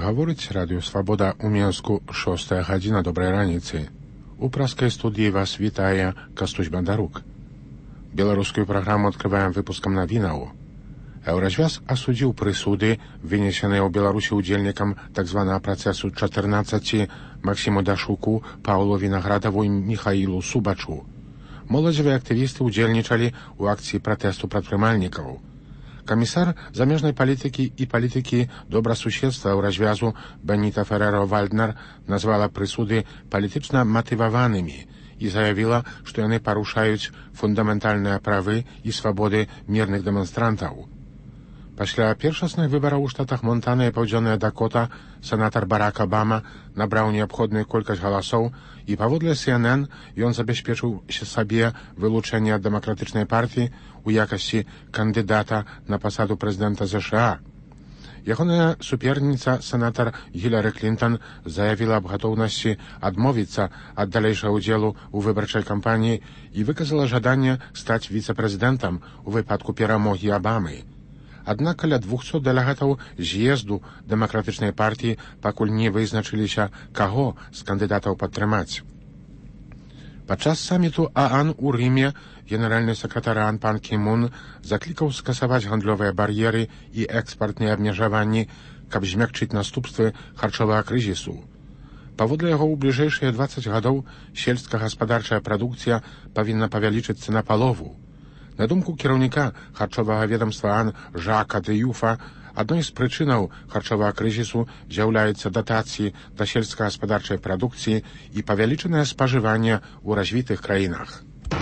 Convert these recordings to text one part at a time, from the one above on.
Гаворыць Радыё Свабода ў Мінску 6 гадзіна. Добрай раніцы. У праскай студыі вас вітае Кастусь Бандарук. Беларускую праграму адкрываем выпускам навінаў. Еўразвяз асудзіў прысуды, вынесеныя ў Беларусі ўдзельнікам так званага працэсу 14 Максіму Дашуку, Паўлу Вінаградаву і Міхаілу Субачу. Моладзевыя актывісты ўдзельнічалі ў акцыі пратэсту прадпрымальнікаў. Камісар замежнай палітыкі і палітыкі добрасуседства ў развязу Беніта Ферэра-Вальднер назвала прысуды палітычна матываванымі і заявіла, што яны парушаюць фундаментальныя правы і свабоды мірных дэманстрантаў. Пасля першасных выбараў у штатах Монтана і Паўдзённая Дакота сенатар Барак Абама набраў неабходную колькасць галасоў і паводле CNN ён забяспечыў сабе вылучэнне ад дэмакратычнай партыі у якасці кандыдата на пасаду прэзідэнта ЗША. Ягоная суперніца, сенатар Гілары Клінтон, заявіла аб гатоўнасці адмовіцца ад далейшага ўдзелу ў выбарчай кампаніі і выказала жаданне стаць віцэ-прэзідэнтам у выпадку перамогі Абамы. Аднак каля 200 дэлегатаў з'езду дэмакратычнай партыі пакуль не вызначыліся, каго з кандыдатаў падтрымаць. Падчас саміту ААН у Рыме генеральны сакратар ААН пан Кі Мун заклікаў скасаваць гандлёвыя бар'еры і экспартныя абмежаванні, каб змякчыць наступствы харчовага крызісу. Паводле яго, у бліжэйшыя 20 гадоў сельскагаспадарчая прадукцыя павінна павялічыцца на палову. На думку кіраўніка харчовага ведамства ААН Жака Дэ Юфа, адной з прычынаў харчовага крызісу з'яўляюцца датацыі да сельскагаспадарчай прадукцыі і павялічанае спажыванне ў развітых краінах.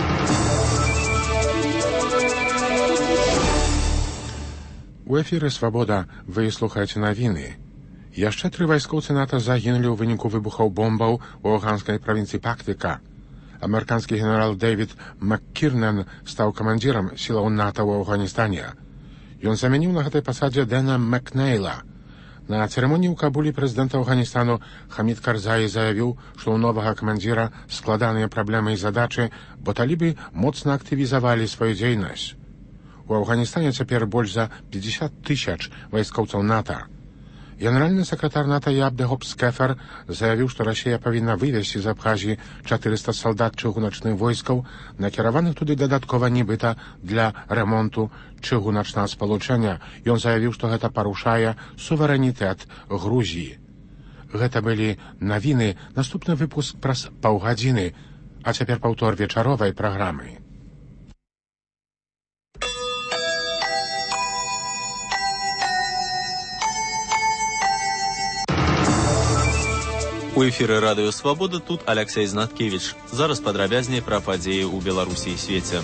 У эфіры «Свабода» вы слухаеце навіны. Яшчэ 3 вайскоўцы НАТО загінулі ў выніку выбухаў бомбаў у афганскай правінцыі Пактыка. Амерыканскі генерал Дэвід МакКірнен стаў камандзірам сілаў НАТО ў Афганістане. Ён замяніў на гэтай пасадзе Дэна Макнейла. На цырымоніі ў Кабулі прэзідэнт Афганістану Хамід Карзаі заявіў, што ў новага камандзіра складаныя праблемы і задачы, бо талібы моцна актывізавалі сваю дзейнасць. У Афганістане цяпер больш за 50 000 вайскоўцаў НАТО. Генеральны сакратар НАТО Ябдэгоб Скефер заявіў, што Расія павінна вывесці з Абхазіі 400 салдат чыгуначных войскаў, накіраваных туды дадаткова нібыта для ремонту чыгуначнага спалучэння. Ён заявіў, што гэта парушае суверэнітэт Грузіі. Гэта былі навіны, наступны выпуск праз паўгадзіны, а цяпер паўтор вечаровай праграмы. У эфіры Радыё Свабода тут Аляксей Знаткевіч. Зараз падрабязней пра падзеі ў Беларусі і свеце.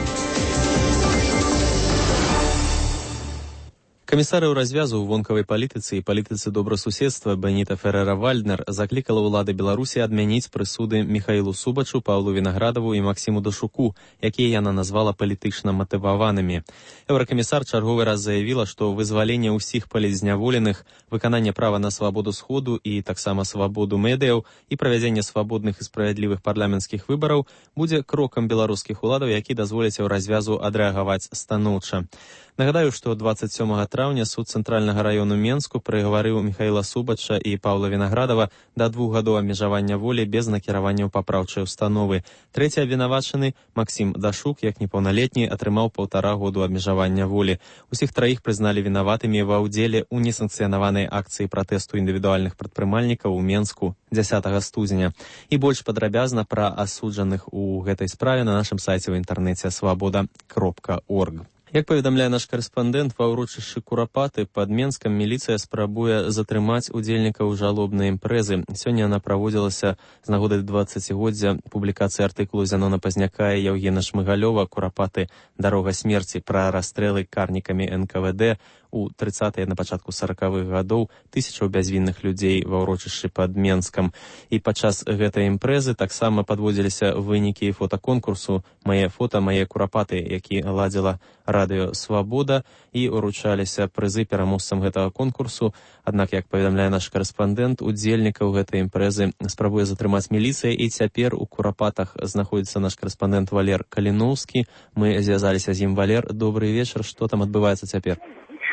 Камісары ў развязу ў вонкавай палітыцы і палітыцы добрасуседства Беніта Ферэра-Вальднер заклікала ўлады Беларусі адмяніць прысуды Міхаілу Субачу, Паўлу Вінаградаву і Максіму Дашуку, якія яна назвала палітычна матываванымі. Еўракамісар чарговы раз заявіла, што вызваленне ўсіх палітзняволеных, выкананне права на свабоду сходу і таксама свабоду медыяў і правядзенне свабодных і справядлівых парламенцкіх выбараў будзе крокам беларускіх уладаў, які дазволяць развязу адрэагаваць станоўча. Нагадаю, што 27 траўня суд цэнтральнага раёну Менску прыгаварыў Міхаіла Субача і Паўла Вінаградава да 2 гадоў абмежавання волі без накіравання ў папраўчай установы. Трэці абвінавачаны, Максім Дашук, як непаўналетні, атрымаў 1,5 году абмежавання волі. Усіх траіх прызналі вінаватымі ва ўдзеле ў несанкцыянаванай акцыі пратэсту індывідуальных прадпрымальнікаў у Менску 10 студзеня. І больш падрабязна пра асуджаных у гэтай справе на нашым сайце ў інтэрнэце свабода.орг. Як паведамляе наш карэспандэнт, ва ўрочышчы Курапаты пад Менскам міліцыя спрабуе затрымаць удзельнікаў жалобнай імпрэзы. Сёння яна праводзілася з нагоды 20-годдзя публікацыі артыкулу Зянона Пазняка і Яўгена Шмыгалёва «Курапаты. Дарога смерці» пра расстрэлы карнікамі НКВД у 30-е на пачатку 40-х гадоў тысячаў бязвінных людзей ва ўрочышчы пад Менскам. І падчас гэтай імпрэзы таксама падводзіліся вынікі фотаконкурсу «Мае фота, мае курапаты», які ладзіла Радыё Свабода, і уручаліся прызы пераможцам гэтага конкурсу. Аднак, як паведамляе наш карэспандэнт, удзельнікаў гэтай імпрэзы спрабуе затрымаць міліцыя, і цяпер у Курапатах знаходзіцца наш карэспандэнт Валер Каліноўскі. Мы звязаліся з ім. Валер, добрый вечар. Што там адбываецца цяпер?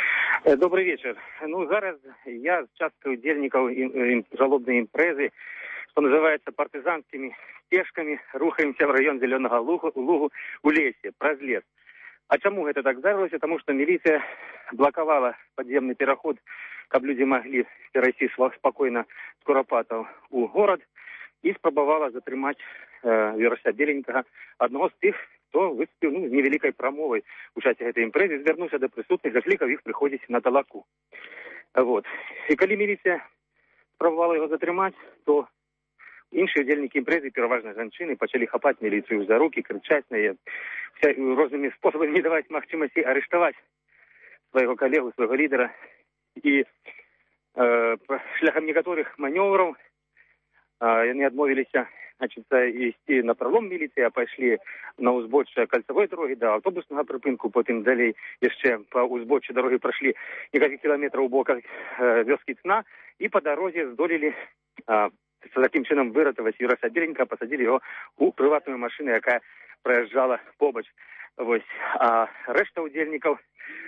Добрый вечер. Зараз я часто удельников жалобной импрезы, что называется, партизанскими стежками рухаемся в район Зеленого Лугу у лесе, праз лес. А чему это так здарилось? Потому что милиция блоковала подземный переход, чтобы люди могли перейти спокойно с Куропатов у город, и спробовала затримать Вірося Беленького, одного з тих, хто виступив з невеликою промовою у часі цієї імпрези, звернувся до присутних, закликав їх приходити на талаку. І коли міліція спробувала його затримати, то інші удільники імпрези, переважно жінки, почали хапати міліцію за руки, кричати на її, різними способами не давати можливості арештувати свого колегу, свого лідера. І шляхом некоторих маневрів вони відмовилися йти на пролом міліції, а пішли на узбоччя кольцевої дороги до автобусного припинку, потім далі ще по узбоччю дороги пройшли кілька кілометрів у боках вёски Цна, і по дорозі здолели таким чином вирятувати Вірося Беленького, посадили його у приватну машину, яка проїжджала побач. А решта удільників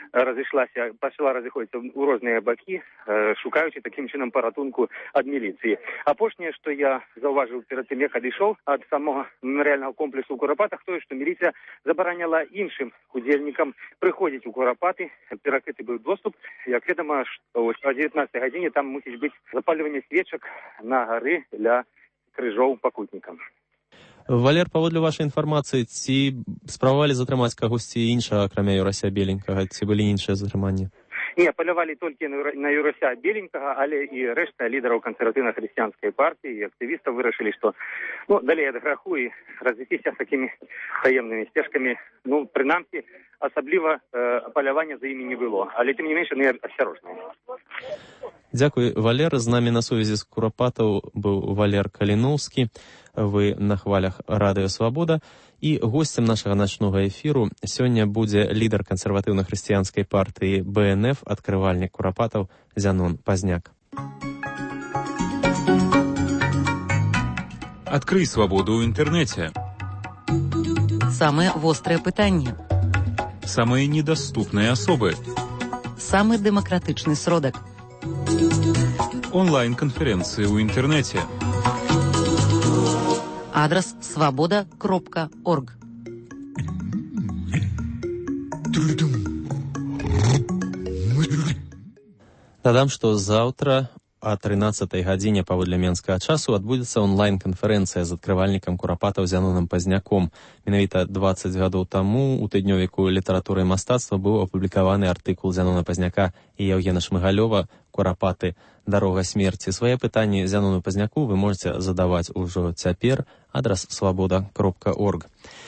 почала розіходитися у різні боки, шукаючи таким чином порятунку від міліції. А останнє, що я зауважив перед тим, як відійшов від самого меморіального комплексу у Куропатах, то, що міліція забороняла іншим удільникам приходити у Куропати, перекритий був доступ. Як відомо, о 19 годині там мусить бути запалювання свічок на гори для крижов покутникам. Валер, паводле вашай інфармацыі, ці спрабавалі затрымаць кагосьці іншага, акрамя Юрася Беленькага, ці былі іншыя затрыманні? Не, полювали тільки на Юрася Беленького, але і решта лідерів консервативно-християнської партії і активістів вирішили, що далі від граху і розвитися з такими таємними стежками, принаймні, особливо полювання за ними не було. Але, тим не менше, вони осторожні. Дякую, Валер. З нами на сувязі з Куропатаў быў Валер Каліноўскі. Вы на хвалях Радыё Свабода. І гостем нашага начнога эфіру сёння будзе лідар кансерватыўна-хрысціянскай партыі БНФ, адкрывальнік Куропатаў Зянон Пазняк. Адкрый свабоду ў інтэрнэце. Самыя вострыя пытанні. Самыя недаступныя асобы. Самы дэмакратычны сродак. Онлайн-канферэнцыі ў інтэрнэце. Адрас свабода.орг. Дадам, што заўтра о 13-й гадзіне паводле менскага часу адбудзецца онлайн-канферэнцыя з адкрывальнікам Куропатаў Зяноном Пазняком. Менавіта 20 гадоў таму у тыднёвіку літаратуры і мастацтва быў апублікаваны артыкул Зянона Пазняка і Яўгена Шмыгалёва «Куропаты. Дарога смерці». Свае пытанні Зянону Пазняку вы можете задаваць ужо цяпер. Адрас свабода.орг.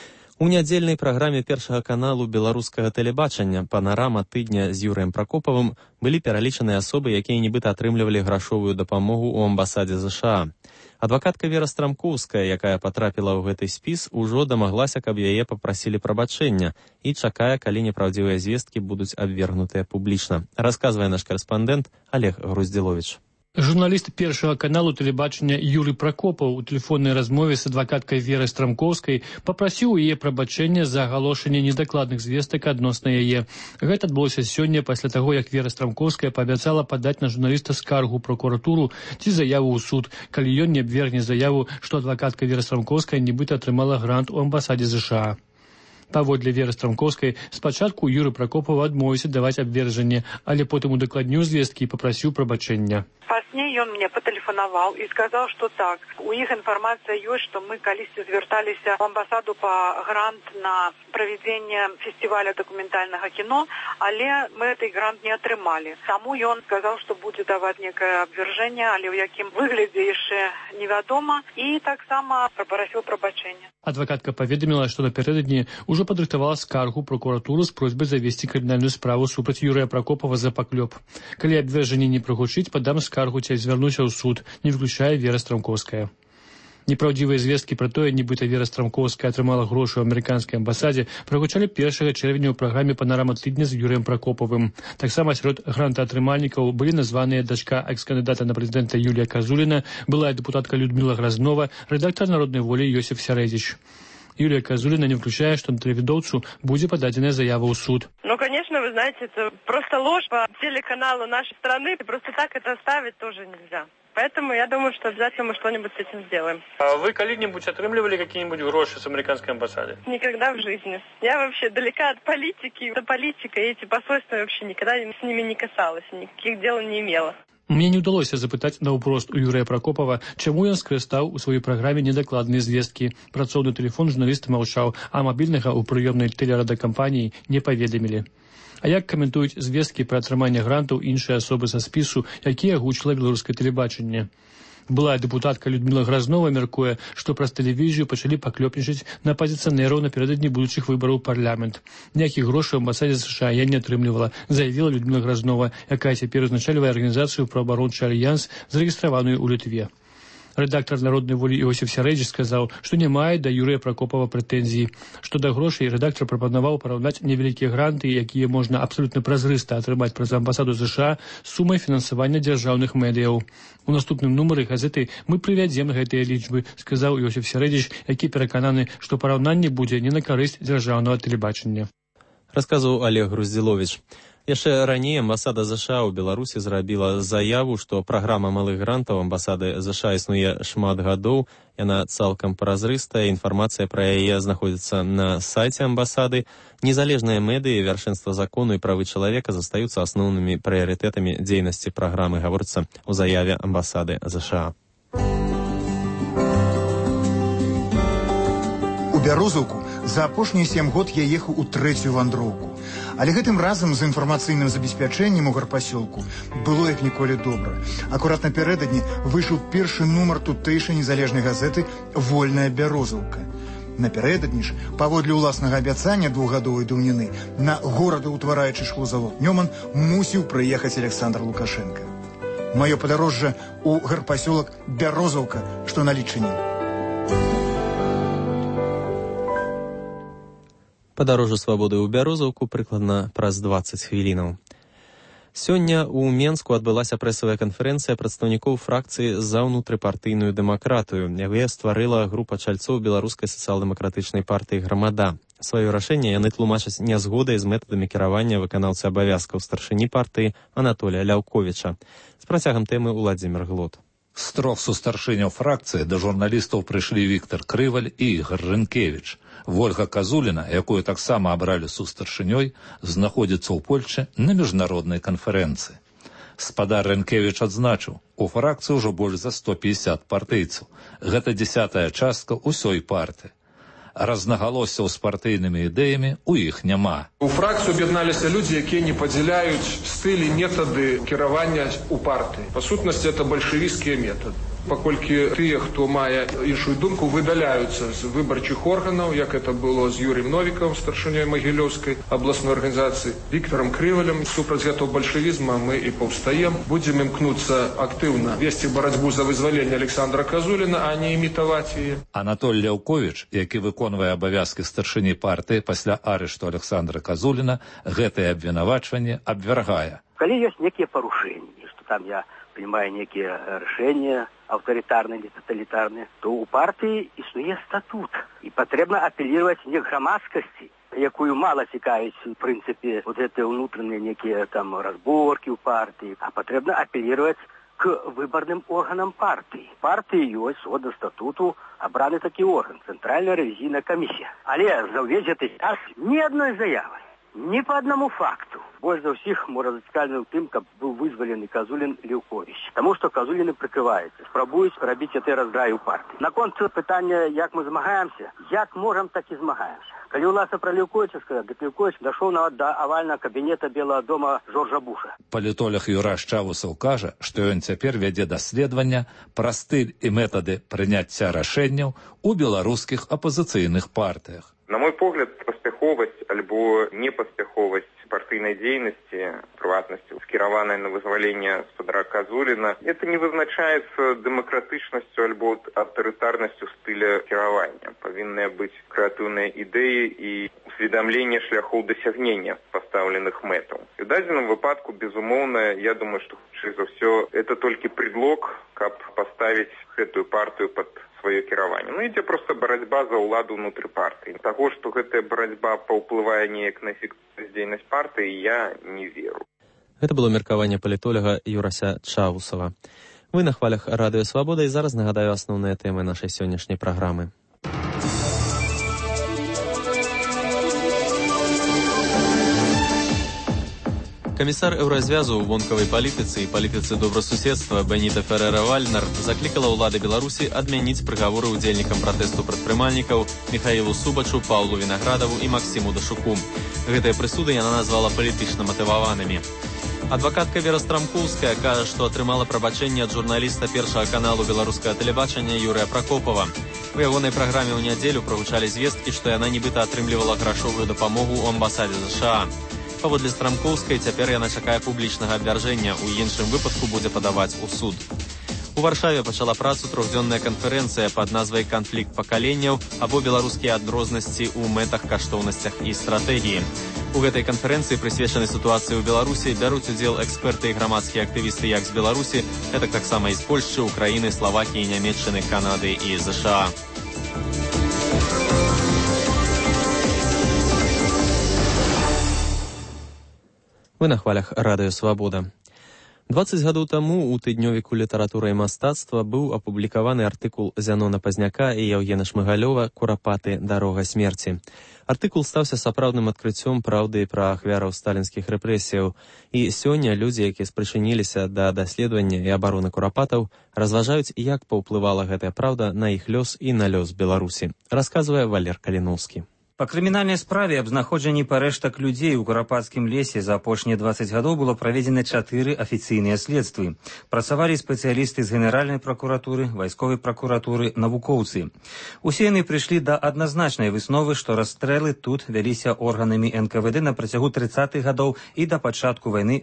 У нядзельнай праграме першага каналу беларускага тэлебачання «Панарама тыдня» з Юрыем Пракопавым былі пералічаныя асобы, якія нібыта атрымлівалі грашовую дапамогу ў амбасадзе ЗША. Адвакатка Вера Страмкоўская, якая патрапіла ў гэты спіс, ужо дамаглася, каб яе папрасілі прабачэння і чакае, калі непраўдзівыя звесткі будуць абвергнутыя публічна. Расказвае наш карэспандэнт Олег Груздзіловіч. Журналіст першага каналу тэлебачання Юрый Пракопаў у тэлефоннай размове з адвакаткай Верай Страмкоўскай папрасіў яе прабачэння за агалошанне недакладных звестак адносна яе. Гэта адбылося сёння пасля таго, як Вера Страмкоўская паабяцала падаць на журналіста скаргу прокуратуру ці заяву ў суд, калі ён не абвергне заяву, што адвакатка Вера Страмкоўская нібыта атрымала грант у амбасадзе ЗША. Паводле Веры Страмкоўскай, спачатку Юры Пракопаў адмовіўся даваць абверджанне, але потым удакладніў звесткі і папрасіў прабачэння. Пазней ён мне патэлефанаваў і сказаў, што так, у іх інфармацыя ёсць, што мы калісьці звярталіся в амбасаду па грант на правядзенне фестываля дакументальнага кіно, але мы гэты грант не атрымалі. Таму ён сказаў, што будзе даваць некае абвяржэнне, але ў якім выглядзе яшчэ невядома, і таксама папрасіў прабачэння. Адвакатка паведаміла, што напярэдадні ўжо падрыхтавала скаргу прокуратуру з просьбай завесці крымінальную справу супраць Юрыя Пракопава за паклёп. Калі абвяржэнне не прагучыць, падам скаргу ці звярнуся ў суд, не выключае Вера Страмкоўская. Непраўдзівыя звесткі пра тое, нібыта Вера Страмкоўская атрымала грошы ў амерыканскай амбасадзе, прагучалі 1 чэрвеня ў праграме «Панарама тыдня» з Юрыем Пракопавым. Таксама сярод грантаатрымальнікаў былі названыя дачка экс-кандыдата на прэзідэнта Юлія Казуліна, былая дэпутатка Людміла Гразнова, рэдактар «Народнай волі» Йосиф Сярэдзіч. Юлія Казуліна не выключае, што на тэлевідоўцу будзе пададзеная заява ў суд. Конечно, вы вы знаете, это просто ложь по телеканалу нашей страны. Просто так это оставить тоже нельзя. Поэтому я думаю, что обязательно мы что-нибудь с этим сделаем. А вы когда-нибудь отрымливали какие-нибудь гроши с американской амбассады? Никогда в жизни. Я вообще далека от политики. Это политика, и эти посольства вообще никогда с ними не касалась. Никаких дел не имела. Мне не удалося запытаць наўпрост у Юрыя Пракопава, чаму ён скарыстаў у сваёй праграме недакладныя звесткі. Працоўны тэлефон журналіст маўчаў, а мабільнага ў прыёмнай тэлерадакампаніі не паведамілі. А як каментуюць звесткі пра атрыманне грантаў іншыя асобы са спісу, якія агучыла беларускае тэлебачанне? Былая дэпутатка Людмила Грознова мяркуе, што праз тэлевізію пачалі паклёпнічаць на апазіцыянераў напярэдадні будучых выбараў у парламент. Ніякіх грошай у амбасадзе США я не атрымлівала, заявіла Людмила Грознова, якая цяпер узначальвае арганізацыю «Праабарончы альянс», зарэгістраваную ў Літве. Рэдактар «Народнай волі» Іосиф Сярэдзіч сказаў, што не мае да Юрыя Пракопава прэтэнзій. Што да грошай, рэдактар прапанаваў параўнаць невялікія гранты, якія можна абсалютна празрыста атрымаць праз амбасаду США, з сумай фінансавання дзяржаўных медыяў. У наступным нумары газеты мы прывядзем гэтыя лічбы, сказаў Іосиф Сярэдзіч, які перакананы, што параўнанне будзе не на карысць дзяржаўнага тэлебачання. Расказваў Олег Груздзіловіч. Яшчэ раней амбасада США ў Беларусі зрабіла заяву, што праграма малых грантаў амбасады США існуе шмат гадоў, яна цалкам празрыстая, інфармацыя пра яе знаходзіцца на сайце амбасады. Незалежныя медыі, вяршэнства закону і правы чалавека застаюцца асноўнымі прыярытэтамі дзейнасці праграмы, гаворыцца ў заяве амбасады США. У Бярозаўку за апошнія 7 год я ехаў у 3-ю вандроўку. Але гэтым разам з інфармацыйным забеспячэннем у гарпасёлку было як ніколі добра. Акурат напярэдадні выйшаў першы нумар тутэйшай незалежнай газеты «Вольная Бярозаўка». Напярэдадні ж, паводле ўласнага абяцання 2-гадовай даўніны, на горадаўтвараючы шклозавод «Нёман» мусіў прыехаць Александр Лукашенко. Маё падарожжа ў гарпасёлак Бярозаўка, што на Лічыне. Падарожжа свабоды ў Бярозаўку прыкладна праз 20 хвілінаў. Сёння ў Менску адбылася прэсавая канферэнцыя прадстаўнікоў фракцыі за ўнутрыпартыйную дэмакратыю, якая стварыла група чальцоў беларускай сацыял-дэмакратычнай партыі «Грамада». Сваё рашэнне яны тлумачаць нязгодай з метадамі кіравання выканаўцы абавязкаў старшыні партыі Анатолія Ляўковіча. З працягам тэмы Уладзімір Глот. З 3 сустаршыняў фракцыі да журналістаў прыйшлі Віктор Крываль і Ігор Рынкевіч. Вольга Казуліна, якую таксама абралі сустаршынёй, знаходзіцца ў Польшчы на міжнароднай канферэнцыі. Спадар Рынкевіч адзначыў, у фракцыі ўжо больш за 150 партыйцаў. Гэта 10-я частка ўсёй партыі. Разнагалоссяў з партыйнымі ідэямі ў іх няма. У фракцыю аб'ядналіся людзі, якія не падзяляюць стылі, метады кіравання у партыі. Па сутнасці, это бальшавіцкія метады. Паколькі тыя, хто мае іншую думку, выдаляюцца з выбарчых органаў, як это было з Юрыем Новікавым, старшынёй Магілёўскай абласной арганізацыі, Віктором Крывалем. Супраць гэтага бальшавізма мы і паўстаем. Будзем імкнуцца актыўна весці барацьбу за вызваленне Александра Казуліна, а не імітаваць яе. Анатоль Ляўковіч, які выконвае абавязкі старшыні партыі пасля арышту Александра Казуліна, гэтае абвінавачванне абвяргае. Калі ёсць некія парушэнні, што там я приймаю некие решения авторитарные или тоталитарные, то у партии існує статут. И потребно апеллировать не к громадскости, якую мало цікавить, в принципе, вот это внутренние некие там разборки у партии, а потребно апеллировать к выборным органам партии. Партии есть, згодно статуту, обраний такий орган, Центральна ревізійна комісія. Але за увесь цей час ні одної заяви, ні по одному факту. Больше за всіх може зацікавлено тим, як був визволений Казулін Ляўковіч. Тому що Казуліни прикриваються, спробують робити цей роздрай у партії. На конт питання, як ми змагаємося, як можемо, так і змагаємося. Коли у нас про Ляўковича сказали, Ляўкович дошел до овального кабинета Белого дома Жоржа Буша. Палітолог Юраш Чавусаў кажа, што ён цяпер вядзе даследавання пра стыль і метады прыняцця рашэнняў у беларускіх апазіцыйных партыях. На мой погляд, паспяховасць альбо непаспяховасць партыйнай дзейнасці, прыватнасці, скіраваная на вызваленне спадара Казуліна, это не вызначаецца дэмакратычнасцю альбо аўтарытарнасцю стыля кіравання. Павінныя быць крэатыўныя ідэі і усведамленне шляхоў дасягнення пастаўленых мэтаў. І ў дадзеным выпадку, безумоўна, я думаю, што хутчэй за ўсё, это толькі предлог, каб паставіць гэтую партыю пад сваё кіраванне. Ну, ідзе проста барацьба за ўладу ўнутры партыі. Таго, што гэтая барацьба паўплывае неяк на эфектыўнасць дзейнасць партыі, я не веру. Гэта было меркаванне палітолага Юрася Чаусава. Вы на хвалях Радыё Свабода, і зараз нагадаю асноўныя тэмы нашай сённяшняй праграмы. Камісар Еўразвязу ў вонкавай палітыцы і палітыцы добрасуседства Беніта Ферера-Вальднер заклікала ўлады Беларусі адмяніць прыгаворы ўдзельнікам пратэсту прадпрымальнікаў Міхаілу Субачу, Паўлу Вінаградаву і Максіму Дашуку. Гэтыя прысуды яна назвала палітычна матываванымі. Адвакатка Вера Страмкоўская кажа, што атрымала прабачэнне ад журналіста першага каналу беларускага тэлебачання Юрыя Пракопава. У ягонай праграме ў нядзелю прагучалі звесткі, што яна нібыта атрымлівала грашовую дапамогу ў амбасадзе США. Паводле Страмкоўскай, цяпер яна чакае публічнага абвяржэння, у іншым выпадку будзе падаваць у суд. У Варшаве пачала працу трохдзённая канферэнцыя пад назвай «Канфлікт пакаленняў» або беларускія адрознасці ў мэтах, каштоўнасцях і стратэгіі. У гэтай канферэнцыі, прысвечанай сітуацыі ў Беларусі, бяруць удзел эксперты і грамадскія актывісты як з Беларусі, гэтак таксама і з Польшчы, Украіны, Славакіі, Нямецчыны, Канады і ЗША. Вы на хвалях Радыё Свабода. 20 гадоў таму у тыднёвіку літаратура і мастацтва быў апублікаваны артыкул Зянона Пазняка і Яўгена Шмыгалёва «Курапаты. Дарога смерці». Артыкул стаўся сапраўдным адкрыццём праўды пра ахвяраў сталінскіх рэпрэсіяў. І сёння людзі, якія спрычыніліся да даследавання і абароны курапатаў, разважаюць, як паўплывала гэтая праўда на іх лёс і на лёс Беларусі, расказвае Валер Каліноўскі. Па крымінальнай справе аб знаходжанні парэштак людзей у Курапацкім лесе за апошнія 20 гадоў было праведзена 4 афіцыйныя следствы. Працавалі спецыялісты з Генеральнай пракуратуры, вайсковай пракуратуры, навукоўцы. Усе яны прыйшлі да адназначнай высновы, што расстрэлы тут вяліся органамі НКВД на працягу 30-х гадоў і да пачатку вайны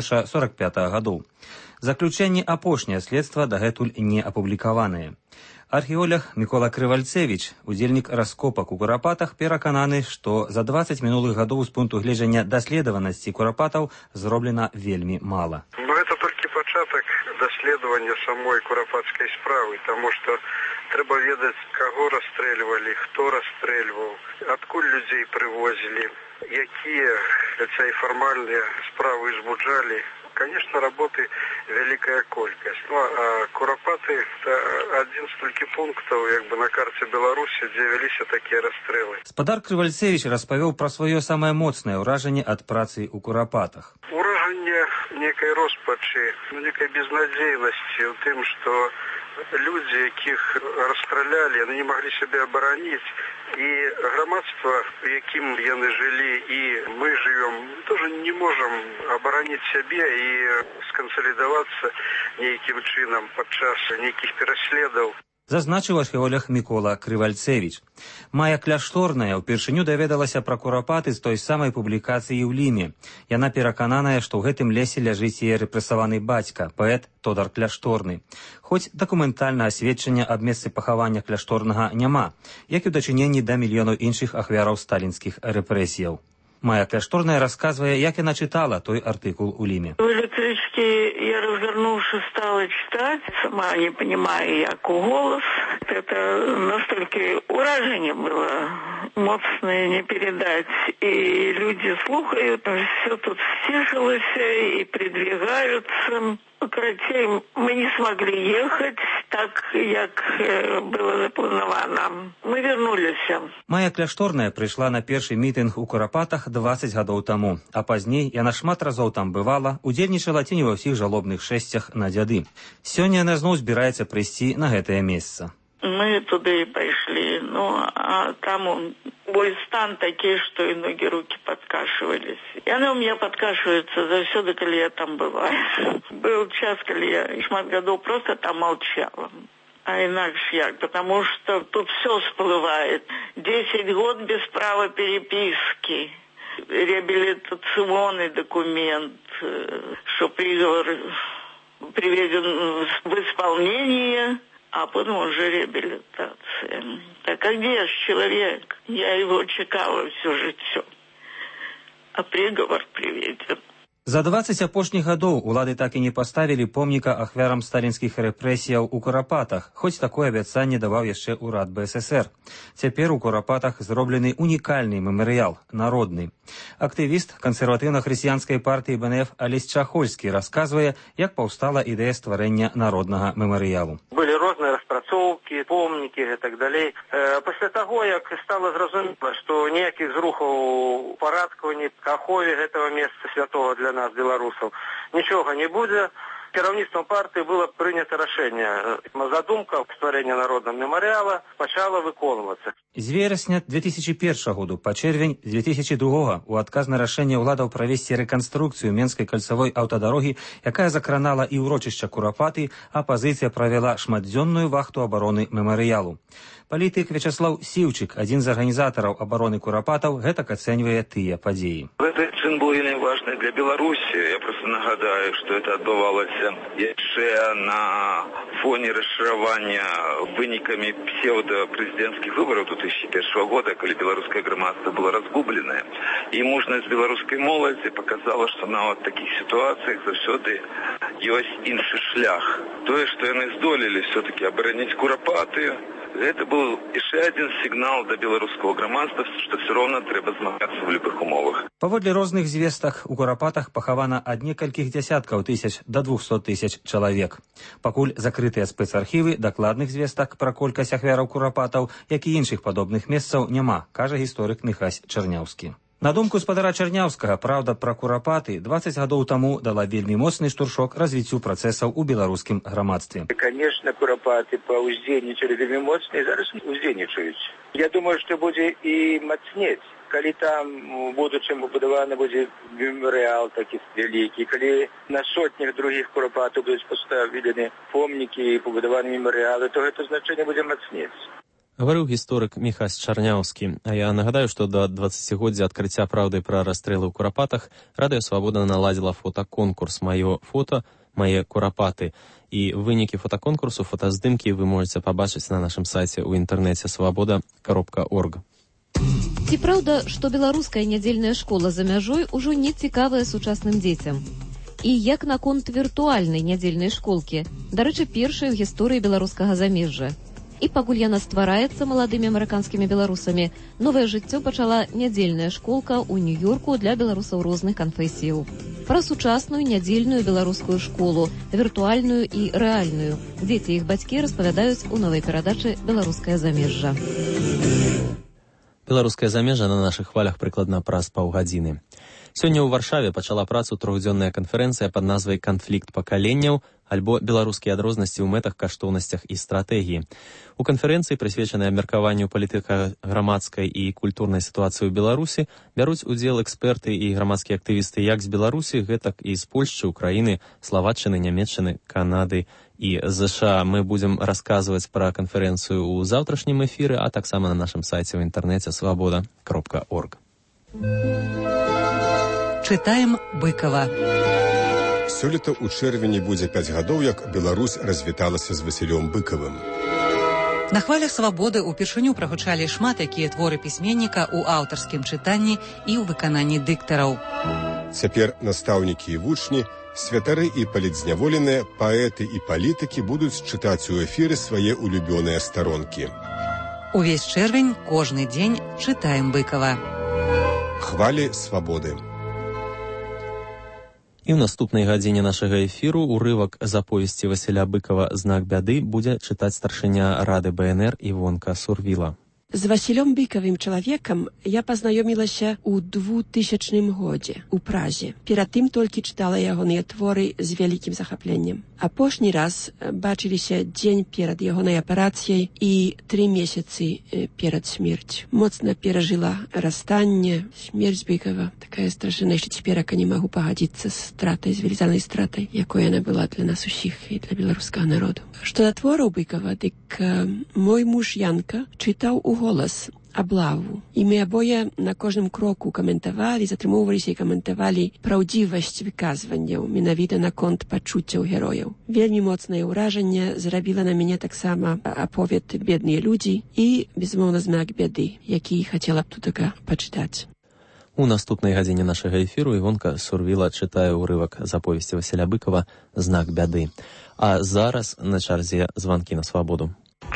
41-45 гадоў. Заключэнне апошняе следства дагэтуль не апублікаванае. Археолог Мікола Крывальцевіч, удзельнік раскопак у курапатах, перакананы, што за 20 мінулых гадоў з пункту гледжання даследаванасці курапатаў зроблена вельмі мала. Гэта толькі пачатак даследавання самой курапацкай справы, таму што трэба ведаць, каго расстрэльвалі, хто расстрэльваў, адкуль людзей прывозілі, якія фармальныя справы збуджалі. Конечно, работы великая колькость. Ну, а Курапаты – это один з толькі пунктаў, на карце Беларусі, дзе вяліся такія расстрэлы. Спадар Крывальцевіч распавёў пра сваё самае моцнае ўражанне ад працы ў Курапатах. Ўражанне некай роспачы, некай безнадзейнасці ў тым, што людзі, якіх расстралялі, яны не маглі сябе абараніць. І грамадства, в якім яны жылі, і мы жывём, тоже не можам абараніць сябе і скансалідавацца нейкім чынам падчас нейкіх пераследаў. Зазначыў археолог Мікола Крывальцевіч. Майя Кляшторная ўпершыню даведалася пра курапаты з той самай публікацыі ў Ліме. Яна перакананая, што ў гэтым лесе ляжыць яе рэпрэсаваны бацька, паэт Тодар Кляшторны. Хоць дакументальнага сведчання аб месцы пахавання Кляшторнага няма, як і ў дачыненні да мільёнаў іншых ахвяраў сталінскіх рэпрэсіяў. Майя Кляшторная рассказывая, як она читала той артикул у Лиме. В электричке я, развернувшись, стала читать, сама не понимая, як у голос. Это настолько уражение было, моцное не передать. И люди слухают, все тут стишилось и придвигаются. Короче, мы не смогли ехать так, як было запланавано. Мы вернулись. Майя Кляшторная прыйшла на першы мітынг у Курапатах 20 гадоў таму, а пазней яна шмат разоў там бывала, удзельнічала ці не ва ўсіх жалобных шэсцях на дзяды. Сёння яна зноў збіраецца прыйсці на гэтае месца. Мы туды пайшлі, а там мой стан такі, што і ногі, рукі падкашвались. Яны у меня падкашваюцца заўсёды, калі я там бываю. Был час, калі я шмат гадоў просто там молчала. А инакш як, потому что тут все всплывает. 10 год без права переписки. Реабилитационный документ, что приговор приведен в исполнение, а потом уже реабилитация. Так а где же человек? Я его чекала все життя. А приговор приведен. За 20 апошніх гадоў улады так і не паставілі помніка ахвярам сталінскіх рэпрэсіяў у Курапатах, хоць такое абяцанне даваў яшчэ ўрад БССР. Цяпер у Курапатах зроблены унікальны мемарыял, народны. Актывіст кансерватыўна-хрысціянскай партыі БНФ Алесь Чахольскі расказвае, як паўстала ідэя стварэння народнага мемарыялу. Былі розныя распрацоўкі, помнікі і так далей. Пасля таго, як стала зразумела, што ніякіх зрухаў парадкавання, ахове гэтага месца святого для нас, беларусаў, нічога не будзе. Кіраўніцтвам партыі было прынята рашэнне. Задумка стварэння народнага мемарыяла пачала выконвацца. З верасня 2001 году па чэрвень 2002 у адказ на рашэнне ўладаў правесці рэканструкцыю Менскай кальцавой аўтадарогі, якая закранала і ўрочышча Курапаты, апазіцыя правяла шматдзённую вахту абароны мемарыялу. Палітык Вячаслав Сіўчык, адзін з арганізатараў абароны Курапатаў, гэтак ацэньвае тыя падзеі. Гэты чын быў вельмі важны для Беларусі. Я просто нагадаю, што это адбывалася яшчэ на фоне расшыравання вынікамі псевдопрэзідэнцкіх выбараў 2001 года, калі беларускае грамадства было разгубленае. І мужнасць беларускай моладзі показала, што нават в такіх сітуацыях заўсёды ёсць іншы шлях. Тое, што яны здолелі все-таки абараніць Курапаты, гэта быў яшчэ адзін сігнал да беларускага грамадства, што все роўна трэба змагацца ў любых умовах. Паводле розных звестак, у Курапатах пахавана ад некалькіх дзясяткаў тысяч да 200 тысяч чалавек. Пакуль закрытыя спецархівы, дакладных звестак пра колькасць ахвяраў Курапатаў, як і іншых падобных месцаў, няма, кажа гісторык Міхась Чарняўскі. На думку спадара Чарняўскага, праўда пра Курапаты 20 гадоў таму дала вельмі моцны штуршок развіццю працэсаў у беларускім грамадстве. Конечно, Курапаты паўздзейнічалі вельмі моцна і зараз уздзейнічаюць. Я думаю, што будзе і мацнець. Калі там у будучым пабудаваны будзе мемарыял такі вялікі, калі на сотнях другіх Курапатаў будуць паставлены помнікі і пабудаваны мемарыялы, то гэта значэнне будзе мацнець. Гаварыў гісторык Міхась Чарняўскі. А я нагадаю, што да 20-годдзя адкрыцця праўды пра расстрэлы ў Курапатах Радыё Свабода наладзіла фотаконкурс «Маё фото, мае Курапаты». І вынікі фотаконкурсу, фотаздымкі вы можаце пабачыць на нашым сайце ў інтэрнэце свабода.орг. Ці праўда, што беларуская нядзельная школа за мяжой ужо не цікавая сучасным дзецям? І як наконт віртуальнай нядзельнай школкі? Дарэчы, першай у гісторыі беларускага замежжа. І пакуль яна ствараецца маладымі амерыканскімі беларусамі, новае жыццё пачала нядзельная школка ў Нью-Йорку для беларусаў розных канфесіяў. Пра сучасную нядзельную беларускую школу, віртуальную і рэальную. Дзеці і іх бацькі распавядаюць у новай перадачы «Беларускае замежжа». Беларускае замежжа на нашых хвалях прыкладна праз паўгадзіны. Сёння ў Варшаве пачала працу трохдзённая канферэнцыя пад назвай «Канфлікт пакаленняў» альбо «Беларускія адрознасці ў мэтах, каштоўнасцях і стратэгіі». У канферэнцыі, прысвечанай абмеркаванню палітыка-грамадскай і культурнай сітуацыі ў Беларусі, бяруць удзел эксперты і грамадскія актывісты як з Беларусі, гэтак і з Польшчы, Украіны, Славатчыны, Нямецчыны, Канады і ЗША. Мы будзем расказваць пра канферэнцыю ў заўтрашнім эфіры, а таксама на нашым сайце ў інтэрнэце свабода.орг. Чытаем Быкова. Сёлета ў чэрвені будзе 5 гадоў, як Беларусь развіталася з Васілём Быкавым. На хвалях свабоды ўпершыню прагучалі шмат якія творы пісьменніка ў аўтарскім чытанні і ў выкананні дыктараў. Цяпер настаўнікі і вучні, святары і палітзняволеныя, паэты і палітыкі будуць чытаць у эфіры свае улюбёныя старонкі. Увесь чэрвень, кожны дзень чытаем Быкава. Хвалі свабоды. І ў наступнай гадзіне нашага эфіру урывак з аповесці Васіля Быкава «Знак бяды» будзе чытаць старшыня Рады БНР Івонка Сурвіла. З Васілём Быкавым чалавекам я пазнаёмілася ў 2000 годзе ў Празе. Перад тым толькі чытала ягоныя творы з вялікім захапленнем. Апошні раз бачыліся дзень перад ягонай аперацыяй і 3 месяцы перад смерцю. Моцна перажыла расстанне, смерць Быкава. Такая страшная, што цяперака не магу пагадзіцца з стратай, з велізарнай стратай, якой яна была для нас усіх і для беларускага народу. Што да твораў Быкава, дык мой муж Янка чытаў у голас аблаву. І мы абое на кожным кроку каментавалі, затрымоўваліся і каментавалі праўдзівасць выказванняў, менавіта наконт пачуццяў герояў. Вельмі моцнае ўражанне зрабіла на мяне таксама аповед «Бедныя людзі» і, безумоўна, «Знак бяды», які хацела б тутака пачытаць. У наступнай гадзіне нашага эфіру Івонка Сурвіла чытае ўрывак з аповесці Васіля Быкова «Знак бяды». А зараз на чарзе званкі на свабоду.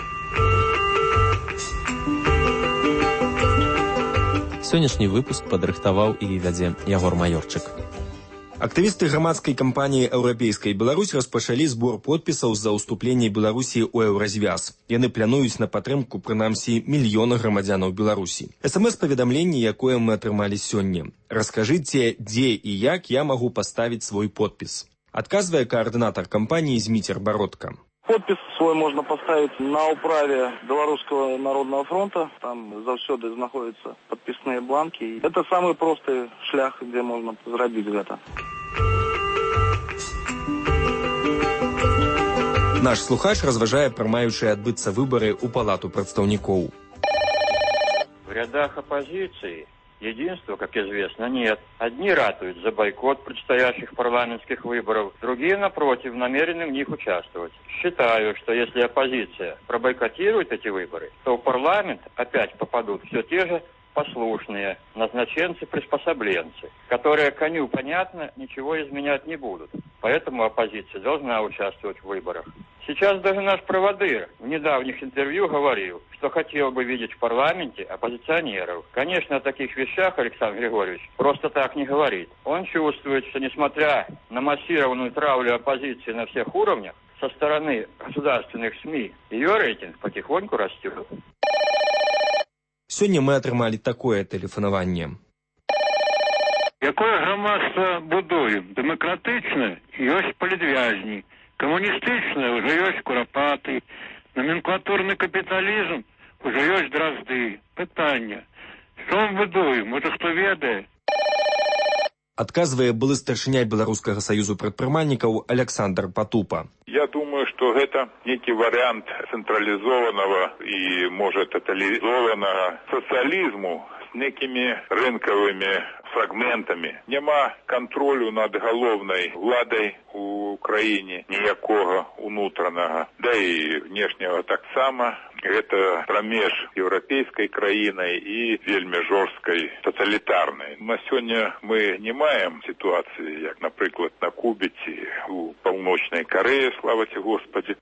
Сённяшні выпуск падрыхтаваў і вядзе Ягор Маёрчык. Актывісты грамадскай кампаніі «Еўрапейская Беларусь» распачалі збор подпісаў за ўступленне Беларусі ў еўразвяз. Яны плануюць на падтрымку прынамсі мільёна грамадзянаў Беларусі. СМС-паведамленне, якое мы атрымалі сёння. Раскажыце, дзе і як я магу паставіць свой подпіс. Адказвае каардынатар кампаніі Зміцер Бародка. Подпіс свой можна паставіць на ўправе Беларускага народнага фронта. Там заўсёды знаходзяцца падпісныя бланкі. Это самы просты шлях, дзе можна зрабіць гэта. Наш слухач разважае пра маючыя адбыцца выбары ў палату прадстаўнікоў. В рядах оппозиции единства, как известно, нет. Одни ратуют за бойкот предстоящих парламентских выборов, другие, напротив, намерены в них участвовать. Считаю, что если оппозиция пробойкотирует эти выборы, то в парламент опять попадут все те же послушные назначенцы-приспособленцы, которые, коню понятно, ничего изменять не будут. Поэтому оппозиция должна участвовать в выборах. Сейчас даже наш проводыр в недавних интервью говорил, что хотел бы видеть в парламенте оппозиционеров. Конечно, о таких вещах Александр Григорьевич просто так не говорит. Он чувствует, что несмотря на массированную травлю оппозиции на всех уровнях, со стороны государственных СМИ, ее рейтинг потихоньку растет. Сёння мы атрымалі такое тэлефанаванне. Якое грамадства будуем? Дэмакратычнае? Ёсць палітвязні. Камуністычнае? Уже ёсць курапаты. Номенклатурны капіталізм? Уже ёсць дразды. Пытанне. Што мы будуем? Можа, хто ведае? Адказвае былы старшыня Беларускага саюзу прадпрымальнікаў Александр Патупа. Я думаю, что это некий вариант централизованного и, может, тотализованного социализму с некими рынковыми фрагментами. Нема контролю над галоўнай владай у Украине, ніякога унутранага, да и внешнего так само. Это промеж европейской краиной и вельми жорсткой тоталитарной. На сегодня мы не маем ситуации, як, например, на Кубе ці у Паўночнай Кореи, слава тебе Господи.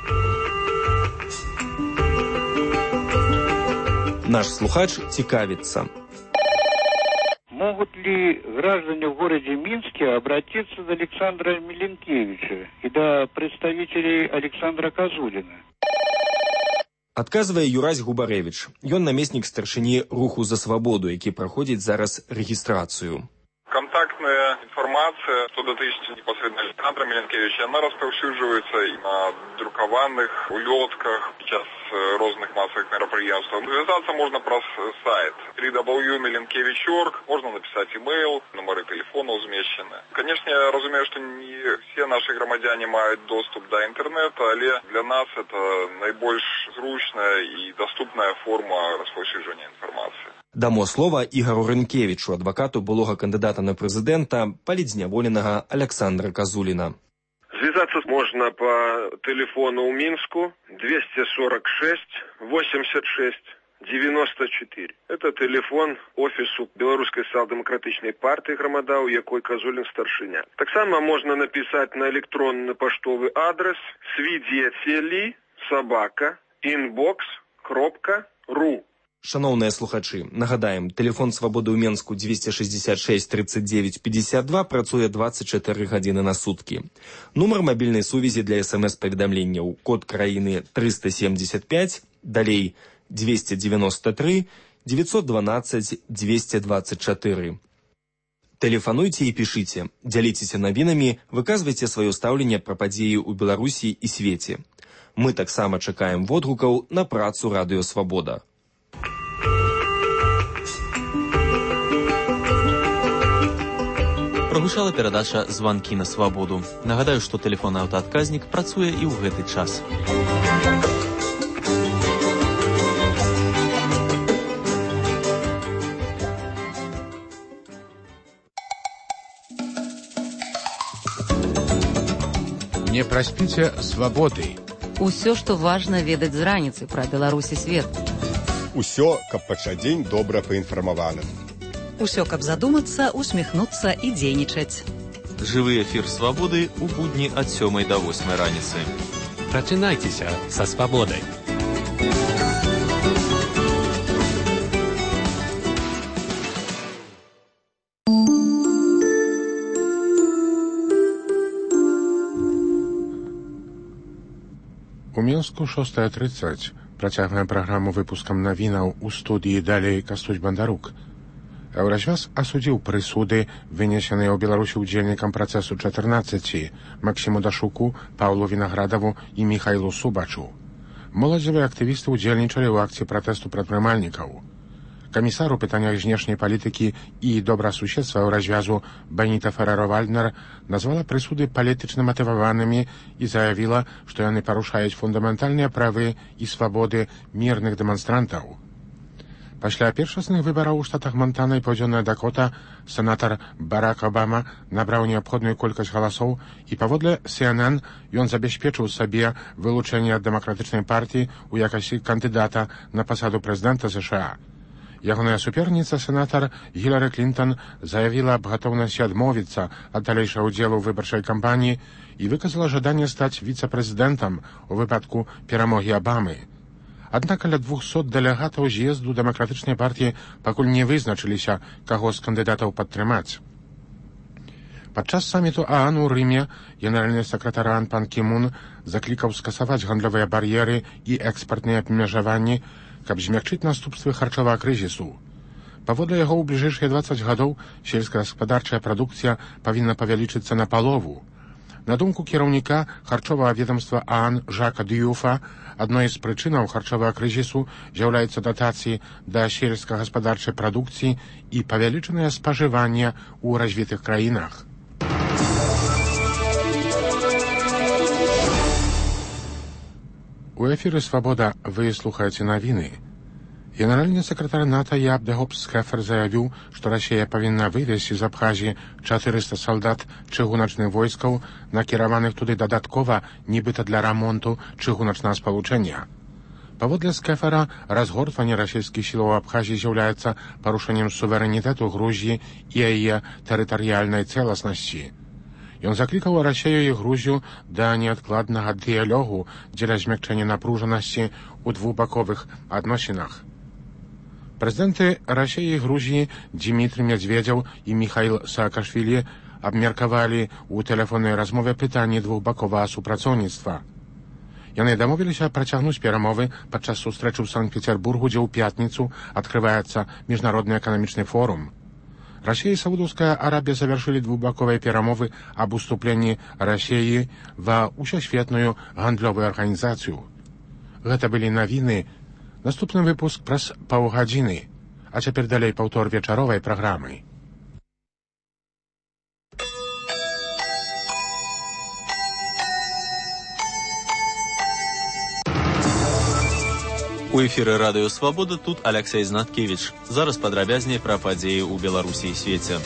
Наш слухач цікавится. Могут ли граждане в городе Минске обратиться до Александра Миленкевича и до представителей Александра Козулина? Адказвае Юрась Губарэвіч. Ён намеснік старшыні руху за свабоду, які праходзіць зараз рэгістрацыю. Контактная информация, что дотычится непосредственно Александра Миленкевича, она распаўсюджваецца и на друкованных улётках, сейчас розных массовых мероприятий. Связаться можно про сайт www.milenkevich.org, можно написать имейл, номеры телефонов змещены. Конечно, я разумею, что не все наши громадяне имеют доступ до интернета, але для нас это наибольш зручная и доступная форма распаўсюджвання информации. Дамо слова Ігору Рынкевічу, адвакату былога кандидата на президента, палітзняволенага Александра Козулина. Связаться можно по телефону у Минску 246 86 94. Это телефон офису Белорусской социал-демократичной партии громада, у якой Козулин старшыня. Так само можно написать на электронный поштовый адрес свидетели@inbox.ru. Шановныя слухачы, нагадаем, телефон свабоды ў Менску 266 39 52 працуе 24 гадзіны на суткі. Нумар мабільнай сувязі для СМС-паведамленняў код краіны 375, далей 293 912 224. Тэлефануйце і пішыце, дзяліцеся навінамі, выказвайце сваё стаўленне пра падзеі ў Беларусі і свеце. Мы таксама чакаем водгукаў на працу Радыё Свабода. Прогучала перадача «Званкі на свабоду». Нагадаю, што тэлефонны аўтаадказнік працуе і ў гэты час. Не праспіце свабоды. Усё, што важна ведаць з раніцы пра Беларусь і свет. Усё, каб пачаць дзень добра паінфармаваным. Усё, каб задумацца, усміхнуцца і дзейнічаць. Жывы эфір «Свабоды» у будні ад 7 до 8 раніцы. Прачынайцеся са свабодай. У Мінску 6:30. Працягваем праграму выпускам навінаў. У студыі далей Кастусь Бандарук. Еўразвяз асудзіў прысуды, вынесеныя ў Беларусі ўдзельнікам працэсу 14, Максіму Дашуку, Паўлу Вінаградаву і Міхайлу Субачу. Моладзевыя актывісты ўдзельнічалі ў акцыі пратэсту прадпрымальнікаў. Камісар у пытаннях знешняй палітыкі і добрасуседства Еўразвязу Беніта Ферера-Вальднер назвала прысуды палітычна матываванымі і заявіла, што яны парушаюць фундаментальныя правы і свабоды мірных дэманстрантаў. Пасля першасных выбараў у штатах Монтана і Паўдзённая Дакота сенатар Барак Обама набраў неабходную колькасць галасоў і паводле CNN ён забяспечыў сабе вылучэнне ад дэмакратычнай партыі ў якасці кандыдата на пасаду прэзідэнта США. Ягоная суперніца, сенатар Гілары Клінтон, заявіла аб гатоўнасці адмовіцца ад далейшага ўдзелу ў выбарчай кампаніі і выказала жаданне стаць віцэ-прэзідэнтам у выпадку перамогі Абамы. Аднак каля 200 дэлегатаў з'езду дэмакратычнай партыі пакуль не вызначыліся, каго з кандыдатаў падтрымаць. Падчас саміту ААН у Рыме генеральны сакратар ААН Пан Кі Мун заклікаў скасаваць гандлёвыя бар'еры і экспартныя абмежаванні, каб змякчыць наступствы харчовага крызісу. Паводле яго ў бліжэйшыя 20 гадоў сельскагаспадарчая прадукцыя павінна павялічыцца на палову. На думку кіраўніка харчовага ведомства ААН Жака Дюфа, адной з прычынаў харчовага крызісу з'яўляецца датацыі да сельскагаспадарчай прадукцыі і павялічанае спажыванне ў развітых краінах. У эфіры «Свабода» вы слухаеце навіны. Генеральны сакратар НАТО Яап де Гопс-Хефер заявіў, што Расія павінна вывесці з Абхазіі 400 салдат чыгуначных войскаў, накіраваных туды дадаткова, нібыта для рамонту чыгуначнага спалучэння. Паводле Скефера, разгортванне расійскіх сілаў у Абхазіі з'яўляецца парушэннем суверэнітэту Грузіі і яе тэрытарыяльнай цэласнасці. Ён заклікаў Расію і Грузію да неадкладнага дыялогу дзеля змякчэння напружанасці ў двухбаковых адносінах. Прэзідэнты Расіі і Грузіі Дзімітрый Медведзеў і Міхаіл Саакашвілі абмеркавалі ў тэлефоннай размове пытанні двухбаковага супрацоўніцтва. Яны дамовіліся працягнуць перамовы падчас сустрэчы ў Санкт-Петербургу, дзе ў пятніцу адкрываецца міжнародны эканамічны форум. Расія і Саудаўская Арабія завяршылі двухбаковыя перамовы аб уступленні Расіі ва ўсесветную гандлёвую арганізацыю. Гэта былі навіны. Наступны выпуск праз паўгадзіны. А цяпер далей паўтор вечаровай праграмы. У эфіры радыё «Свабода» тут Аляксей Знаткевіч. Зараз падрабязней пра падзеі ў Беларусі і свеце.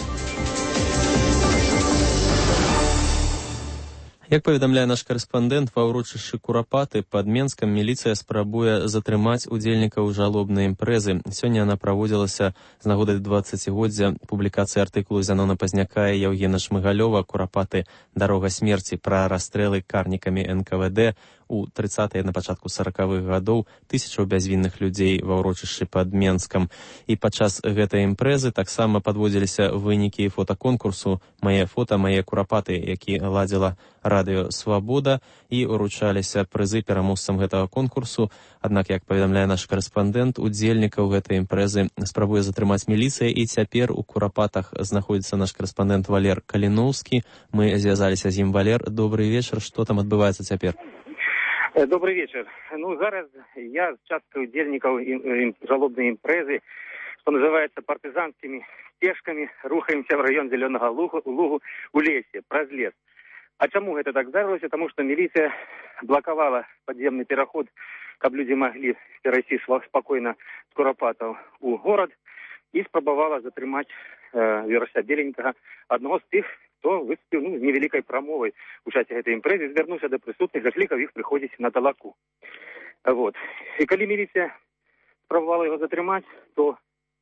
Як паведамляе наш карэспандэнт, ва ўрочышчы Курапаты пад Менскам міліцыя спрабуе затрымаць удзельнікаў жалобнай імпрэзы. Сёння яна праводзілася з нагоды 20-годдзя публікацыі артыкулу Зянона Пазняка і Яўгена Шмыгалёва «Курапаты. Дарога смерці» пра расстрэлы карнікамі НКВД у 30-е на пачатку 40-х гадоў тысячаў бязвінных людзей ва ўрочышчы пад Менскам. І падчас гэтай імпрэзы таксама падводзіліся вынікі фотаконкурсу «Мае фота, мае курапаты», які ладзіла радыё «Свабода», і уручаліся прызы пераможцам гэтага конкурсу. Аднак, як паведамляе наш карэспандэнт, удзельнікаў гэтай імпрэзы спрабуе затрымаць міліцыя, і цяпер у Курапатах знаходзіцца наш карэспандэнт Валер Каліноўскі. Мы звязаліся з ім. Валер, добрый вечар. Што там адбываецца цяпер? Добрый вечер. Зараз я з часткай удзельнікаў жалобнай імпрэзы, што называецца партызанскімі сцежкамі, рухаемся в район Зелёнага лугу у лесе, праз лес. А чаму гэта так здарылася? Таму што міліцыя блакавала падземны пераход, каб людзі маглі перайсці спакойна з Курапатаў у горад, і спрабавала затрымаць верася Беленькага, аднаго з тых, хто выступіў з невялікай прамовай у часе гэтай імпрэзы, звярнуўся да прысутных, заклікаў іх прыходзіць на талаку. І калі міліцыя спрабавала яго затрымаць, то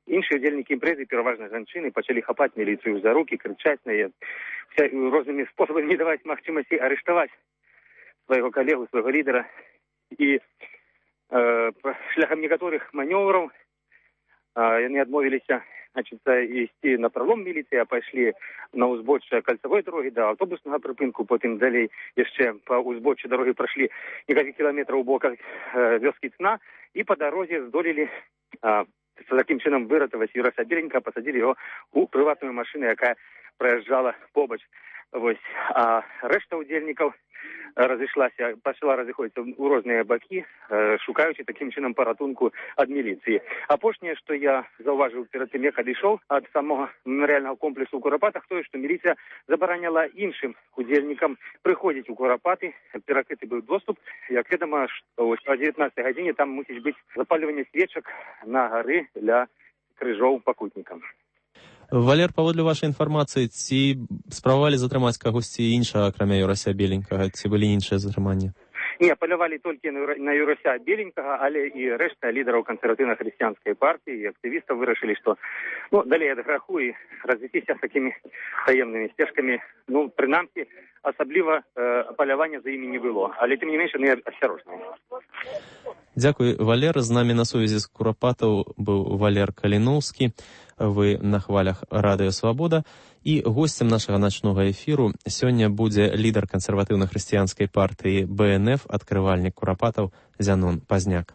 іншыя удзельнікі імпрэзы, пераважна жанчыны, пачалі хапаць міліцыю за рукі, крычаць на яе, рознымі спосабамі не даваць магчымасці арыштаваць свайго калегу, свайго лідара. І шляхам некаторых манёвраў яны адмовіліся ісці на пралом міліцыі, а пайшлі на ўзбочча кальцавой дарогі да аўтобуснага прыпынку, потым далей яшчэ па ўзбоччы дарогі прайшлі некалькі кіламетраў у боках вёскі Цна і па дарозе здолелі такім чынам выратаваць Юрася Беленька, пасадзілі яго ў прыватную машыну, якая праязджала побач. Вось, а рэшта удзельнікаў пачала разыходзіцца ў розныя бакі, шукаючы такім чынам паратунку ад міліцыі. Апошняе, што я заўважыў перад тым, як адышоў ад самога мемарыяльнага комплексу ў Курапатах, тое, што міліцыя забараняла іншым удзельнікам прыходзіць у Курапаты, перакрыты быў доступ. Як вядома, што о 19 гадзіне там мусіць быць запальванне свечак на гары для крыжоў пакутнікам. Валер, паводле вашай інфармацыі, ці спрабавалі затрымаць кагосьці іншага, акрамя Юрася Беленькага, ці былі іншыя затрыманні? Не, палявалі толькі на Юрася Беленькага, але і рэшта лідараў кансерватыўна-хрысціянскай партыі і актывістаў вырашылі, што далей ад граху і развіціся з такімі таемнымі сцежкамі. Прынамсі, асабліва палявання за імі не было, але тым не менш яны асцярожныя. Дзякуй, Валер. З намі на сувязі з Курапатаў быў Валер Каліноўскі. Вы на хвалях Радыё Свабода. І госцем нашага начнога эфіру сёння будзе лідар кансерватыўна-хрысціянскай партыі БНФ, адкрывальнік Курапатаў Зянон Пазняк.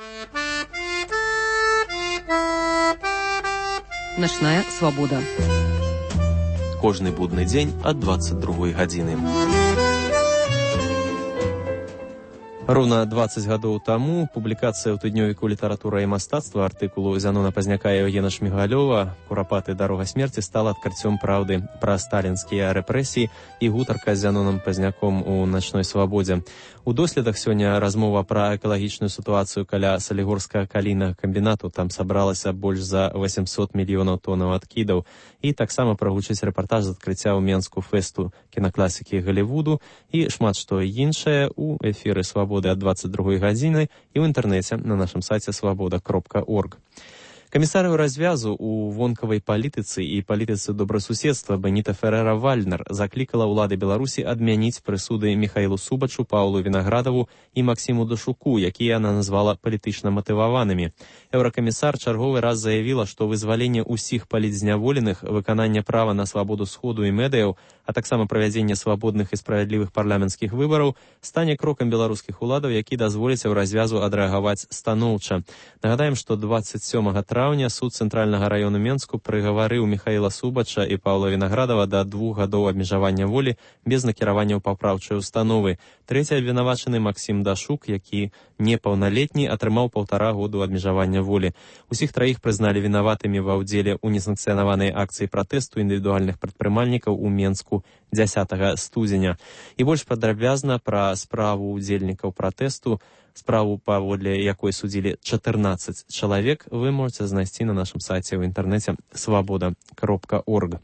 Начная свабода. Кожны будны дзень ад 22 гадзіны. Роўна 20 гадоў таму публікацыя ў тыднёвіку «Літаратура і мастацтва» артыкулу Зянона Пазняка і Евгена Шмігалёва «Курапаты. Дарога смерці» стала адкрыццём праўды пра сталінскія рэпрэсіі і гутарка з Зяноном Пазняком у начной свабодзе. У доследах сёння размова пра экалагічную сітуацыю каля салігорскага калійнага камбінату. Там сабралася больш за 800 мільёнаў тонаў адкідаў. І таксама прагучыць рэпартаж з адкрыцця ў Менску фэсту кінакласікі Галівуду і шмат што іншае ў эфіры «Свабоды» ад 22 гадзіны і ў інтэрнэце на нашым сайце свабода.орг. Камісарыю развязу ў вонкавай палітыцы і палітыцы добрасуседства Беніта Ферера-Вальднер заклікала ўлады Беларусі адмяніць прысуды Міхаілу Субачу, Паўлу Вінаградаву і Максіму Дашуку, якія яна назвала палітычна матываванымі. Еўракамісар чарговы раз заявіла, што вызваленне ўсіх палітзняволеных, выкананне права на свабоду сходу і медыяў, а таксама правядзенне свабодных і справядлівых парламенцкіх выбараў стане крокам беларускіх уладаў, які дазволяць развязу адрэагаваць станоўча. Нагадаем, што 27 траўня суд цэнтральнага раёну Менску прыгаварыў Міхаіла Субача і Паўла Вінаградава да 2 гадоў абмежавання волі без накіравання ў папраўчай установы. Трэці абвінавачаны Максім Дашук, які непаўналетні, атрымаў 1,5 году абмежавання волі. Усіх траіх прызналі вінаватымі ва ўдзеле ў несанкцыянаванай акцыі пратэсту індывідуальных прадпрымальнікаў у Менску 10 студзеня. І больш падрабязна пра справу ўдзельнікаў пратэсту, справу, паводле якой судзілі 14 чалавек, вы можаце знайсці на нашым сайце ў інтэрнэце свабода.орг.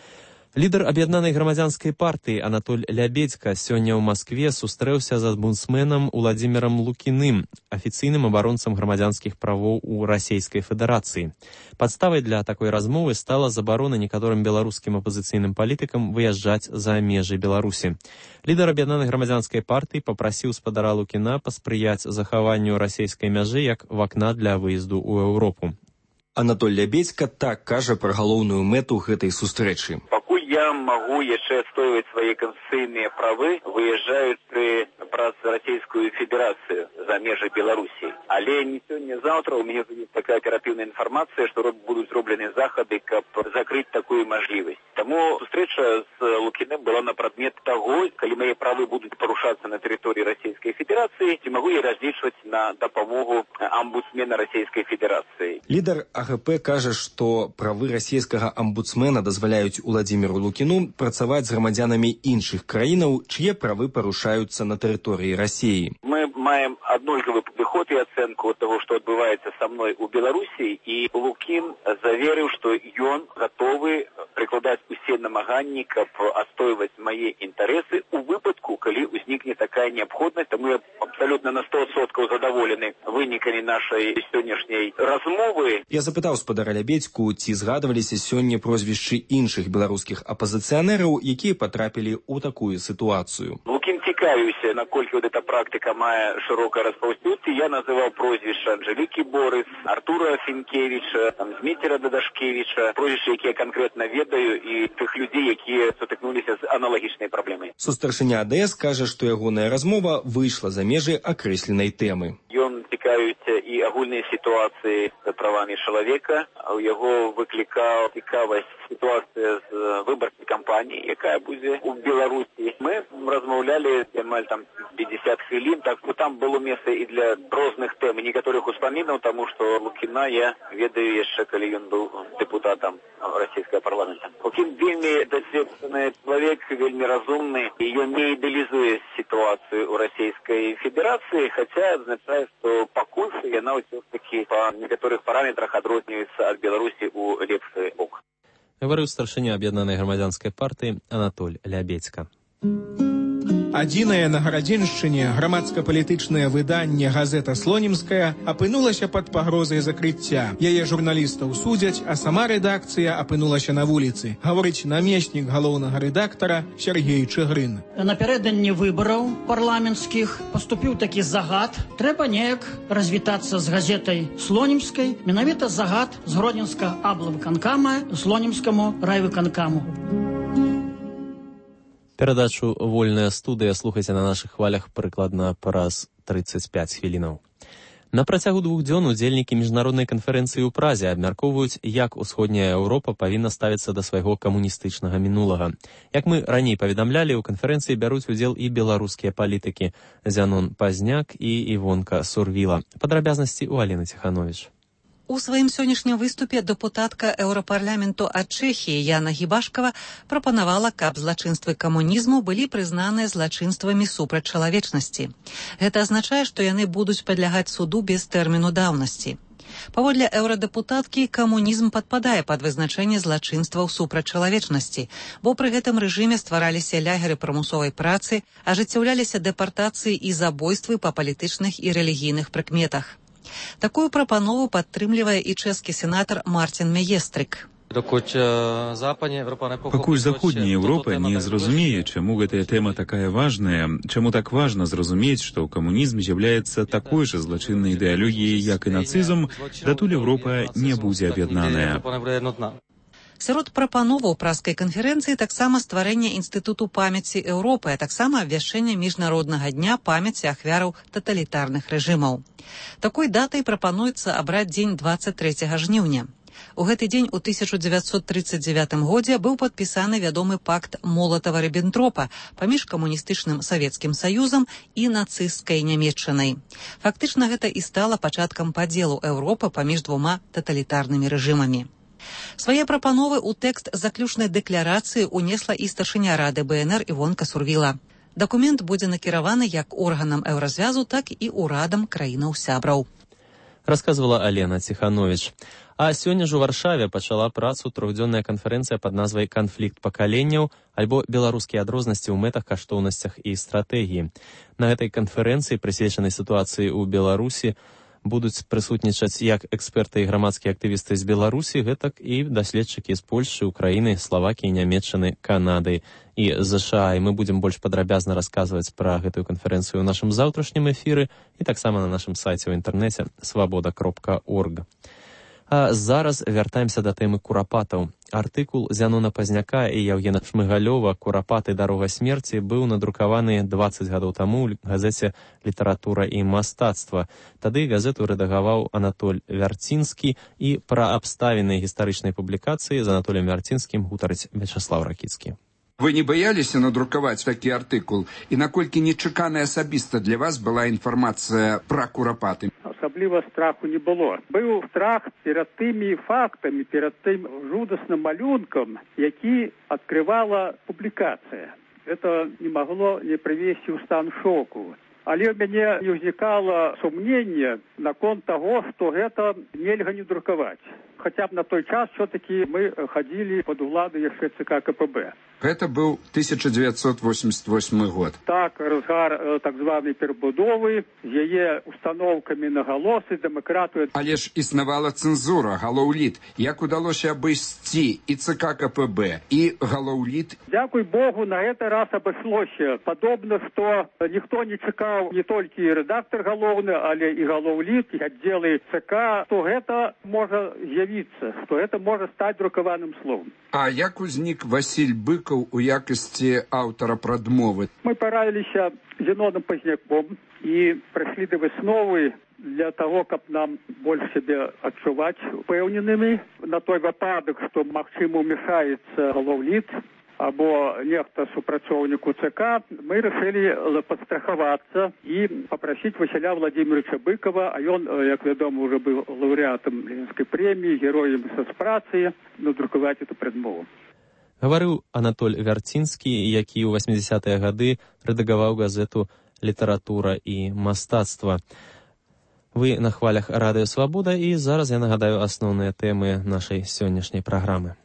Лідар аб'яднанай грамадзянскай партыі Анатоль Лябедзька сёння ў Маскве сустрэўся з омбудсменам Уладзімірам Лукіным, афіцыйным абаронцам грамадзянскіх правоў у Расійскай Федэрацыі. Падставай для такой размовы стала забарона некаторым беларускім апазіцыйным палітыкам выязджаць за межы Беларусі. Лідар аб'яднанай грамадзянскай партыі папрасіў спадара Лукіна паспрыяць захаванню расійскай мяжы як вакна для выезду ў Еўропу. Анатоль Лябедзька так кажа пра галоўную мэту гэтай сустрэчы. Я могу яшчэ адстойваць свае канстытуцыйныя правы, выязджаючы праз Расійскую Федэрацыю за межы Беларусі. Але не сёння-заўтра у мяне ёсць такая аператыўная інфармацыя, што будуць зроблены захады, каб закрыць такую мажлівасць. Таму сустрэча з Лукіным была на прадмет таго, калі мае правы будуць парушацца на тэрыторыі Расійскай Федэрацыі, ці магу я разлічваць на дапамогу амбудсмена Расійскай Федэрацыі. Лідар АГП кажа, што правы расійскага амбудсмена дазваляюць Уладзіміру Лукіну працаваць з грамадзянамі іншых краінаў, чые правы парушаюцца на тэрыторыі Расіі. Мы маем аднолькавы падыход і ацэнку таго, што адбываецца са мной у Беларусі, і Лукін заверыў, што ён гатовы прыкладаць усе намаганні, каб адстойваць мае інтарэсы у выпадку, калі ўзнікне такая неабходнасць. Таму я абсолютно на 100% задоволены вынікамі нашай сённяшняй размовы. Я запытаў спадара Лябедзьку, ці згадваліся сёння прозвішчы іншых беларускіх апазіцыянераў, якія патрапілі ў такую сітуацыю. Лукін цікавіўся, наколькі эта практыка мае шырокае распаўсюддзе. Я называў прозвішча Анжелікі Борыс, Артура Фінкевіча, Зміцера Дадашкевіча, прозвішчы, якія канкрэтна ведаю, і тых людзей, якія сутыкнуліся з аналагічнай праблемай. Сустаршыня АДС кажа, што ягоная размова выйшла за межы акрэсленай тэмы. Ён цікавіўся і агульнай сітуацыі з правамі чалавека, а ў яго выклікаў цікавасць сітуацыя з выбарчай кампаніяй, якая будзе ў Беларусі. Мы размаўлялі амаль 50 хвілін, так што там было месца і для розных тэм, некаторых успамінаў, таму што Лукіна я ведаю яшчэ, калі ён быў дэпутатам расійскага парламента. Лукін вельмі дасведчаны чалавек, вельмі разумны, і ён не ідэалізуе сітуацыю ў Расійскай Федэрацыі, хаця азначае, што пакуль яна ўсё ж такі па некаторых параметрах адрозніваецца ад Беларусі ў лепшы бок. Гаварыў старшыня аб'яднанай грамадзянскай партыі Анатоль Лябедзька. Адзінае на Гарадзеншчыне грамадска-палітычнае выданне «Газета Слонімская» апынулася пад пагрозай закрыцця. Яе журналістаў судзяць, а сама рэдакцыя апынулася на вуліцы. Гаворыць намеснік галоўнага рэдактара Сергей Чыгрын. Напярэдадні выбараў парламенцкіх паступіў такі загад. Трэба неяк развітацца з газетай Слонімскай. Менавіта загад з гродзенскага аблвыканкама Слонімскаму райвыканкаму. Перадачу «Вольная студыя» слухайце на нашых хвалях прыкладна праз 35 хвілінаў. На працягу 2 дзён удзельнікі міжнароднай канферэнцыі ў Празе абмяркоўваюць, як усходняя Еўропа павінна ставіцца да свайго камуністычнага мінулага. Як мы раней паведамлялі, у канферэнцыі бяруць удзел і беларускія палітыкі Зянон Пазняк і Івонка Сурвіла. Падрабязнасці ў Аліны Ціхановіч. У сваім сённяшнім выступе дэпутатка Еўрапарламенту ад Чэхіі Яна Гібашкава прапанавала, каб злачынствы камунізму былі прызнаныя злачынствамі супраць чалавечнасці. Гэта азначае, што яны будуць падлягаць суду без тэрміну даўнасці. Паводле еўрадэпутаткі, камунізм падпадае пад вызначэнне злачынстваў супраць чалавечнасці, бо пры гэтым рэжыме ствараліся лягеры прымусовай працы, ажыццяўляліся дэпартацыі і забойствы па палітычных і рэлігійных прыкметах. Такую прапанову падтрымлівае і чэшскі сенатар Мартин Меестрик. Пакуль заходняя Еўропа не зразумее, чаму гэтая тэма такая важная, чаму так важна зразумець, што камунізм з'яўляецца такой жа злачыннай ідэалогіяй, як і нацызм, датуль Еўропа не будзе аб'яднаная. Сярод прапановаў праскай канферэнцыі таксама стварэнне інстытуту памяці Еўропы, а таксама абвяшчэнне міжнароднага дня памяці ахвяраў таталітарных рэжымаў. Такой датай прапануецца абраць дзень 23 жніўня. У гэты дзень у 1939 годзе быў падпісаны вядомы пакт Молатава-Ріббентропа паміж камуністычным Савецкім Саюзам і нацысцкай Нямецчынай. Фактычна гэта і стала пачаткам падзелу Еўропы паміж двума таталітарнымі рэжымамі. Свае прапановы ў тэкст заключнай дэкларацыі унесла і старшыня Рады БНР Івонка Сурвіла. Дакумент будзе накіраваны як органам Еўразвязу, так і ўрадам краінаў-сябраў. Расказвала Алена Ціхановіч. А сёння ж у Варшаве пачала працу трохдзённая канферэнцыя пад назвай «Канфлікт пакаленняў» альбо «Беларускія адрознасці ў мэтах, каштоўнасцях і стратэгіі». На гэтай канферэнцыі, прысвечанай сітуацыі ў Беларусі, будуць прысутнічаць як эксперты і грамадскія актывісты з Беларусі, гэтак і даследчыкі з Польшчы, Украіны, Славакіі, Нямецчыны, Канады і ЗША. І мы будзем больш падрабязна расказваць пра гэтую канферэнцыю ў нашым заўтрашнім эфіры і таксама на нашым сайце ў інтэрнэце свабода.орг. А зараз вяртаемся да тэмы курапатаў. Артыкул Зянона Пазняка і Яўгена Шмыгалёва «Курапаты. Дарога смерці» быў надрукаваны 20 гадоў таму ў газеце «Літаратура і мастацтва». Тады газету рэдагаваў Анатоль Вярцінскі, і пра абставіны гістарычнай публікацыі з Анатолем Вярцінскім гутарыць Вячаслаў Ракіцкі. Вы не бояліся надрукаваць такі артыкул? І наколькі нечаканая асабіста для вас была інфармацыя пра курапаты? Асабліва страху не было. Быў страх перад тымі фактамі, перад тым жудасным малюнкам, які адкрывала публікацыя. Гэта не магло не прывесці ў стан шоку. Але ў мяне не ўзнікала сумнення наконт таго, што гэта нельга не друкаваць. хотя бы на той час все-таки мы ходили под улады еще ЦК КПБ. Это был 1988 год. Так, разгар так званой перебудовы, яе установками на голосы демократию. Але ж існавала цензура, галоўліт. Як удалося абысці і ЦК КПБ, і галоўліт? Дякуй Богу, на этот раз обошлося. Подобно, что никто не чекал не только редактор галоўны, але и галоўліт, и отделы ЦК, что это может явиться, что это может стать друкованным словом. А як узнік Василь Быков у якости автора прадмовы? Мы порадились Зеноном Поздняком и пришли до высновы для того, как нам больше себя отчувать упевненными на той выпадок, что максимум мешается галоўліт, або нехто супрацоўніку ЦК, мы решили подстраховаться и попросить Василя Владимировича Быкова, а он, как вядома, уже был лауреатом Ленинской премии, героем соцпрацы, надрукаваць эту прадмову. Гаварыў Анатоль Вярцінскі, які ў 80-е гады рэдагаваў газету «Літаратура і мастацтва». Вы на хвалях Радыё Свабода, і зараз я нагадаю асноўныя тэмы нашай сённяшняй праграмы.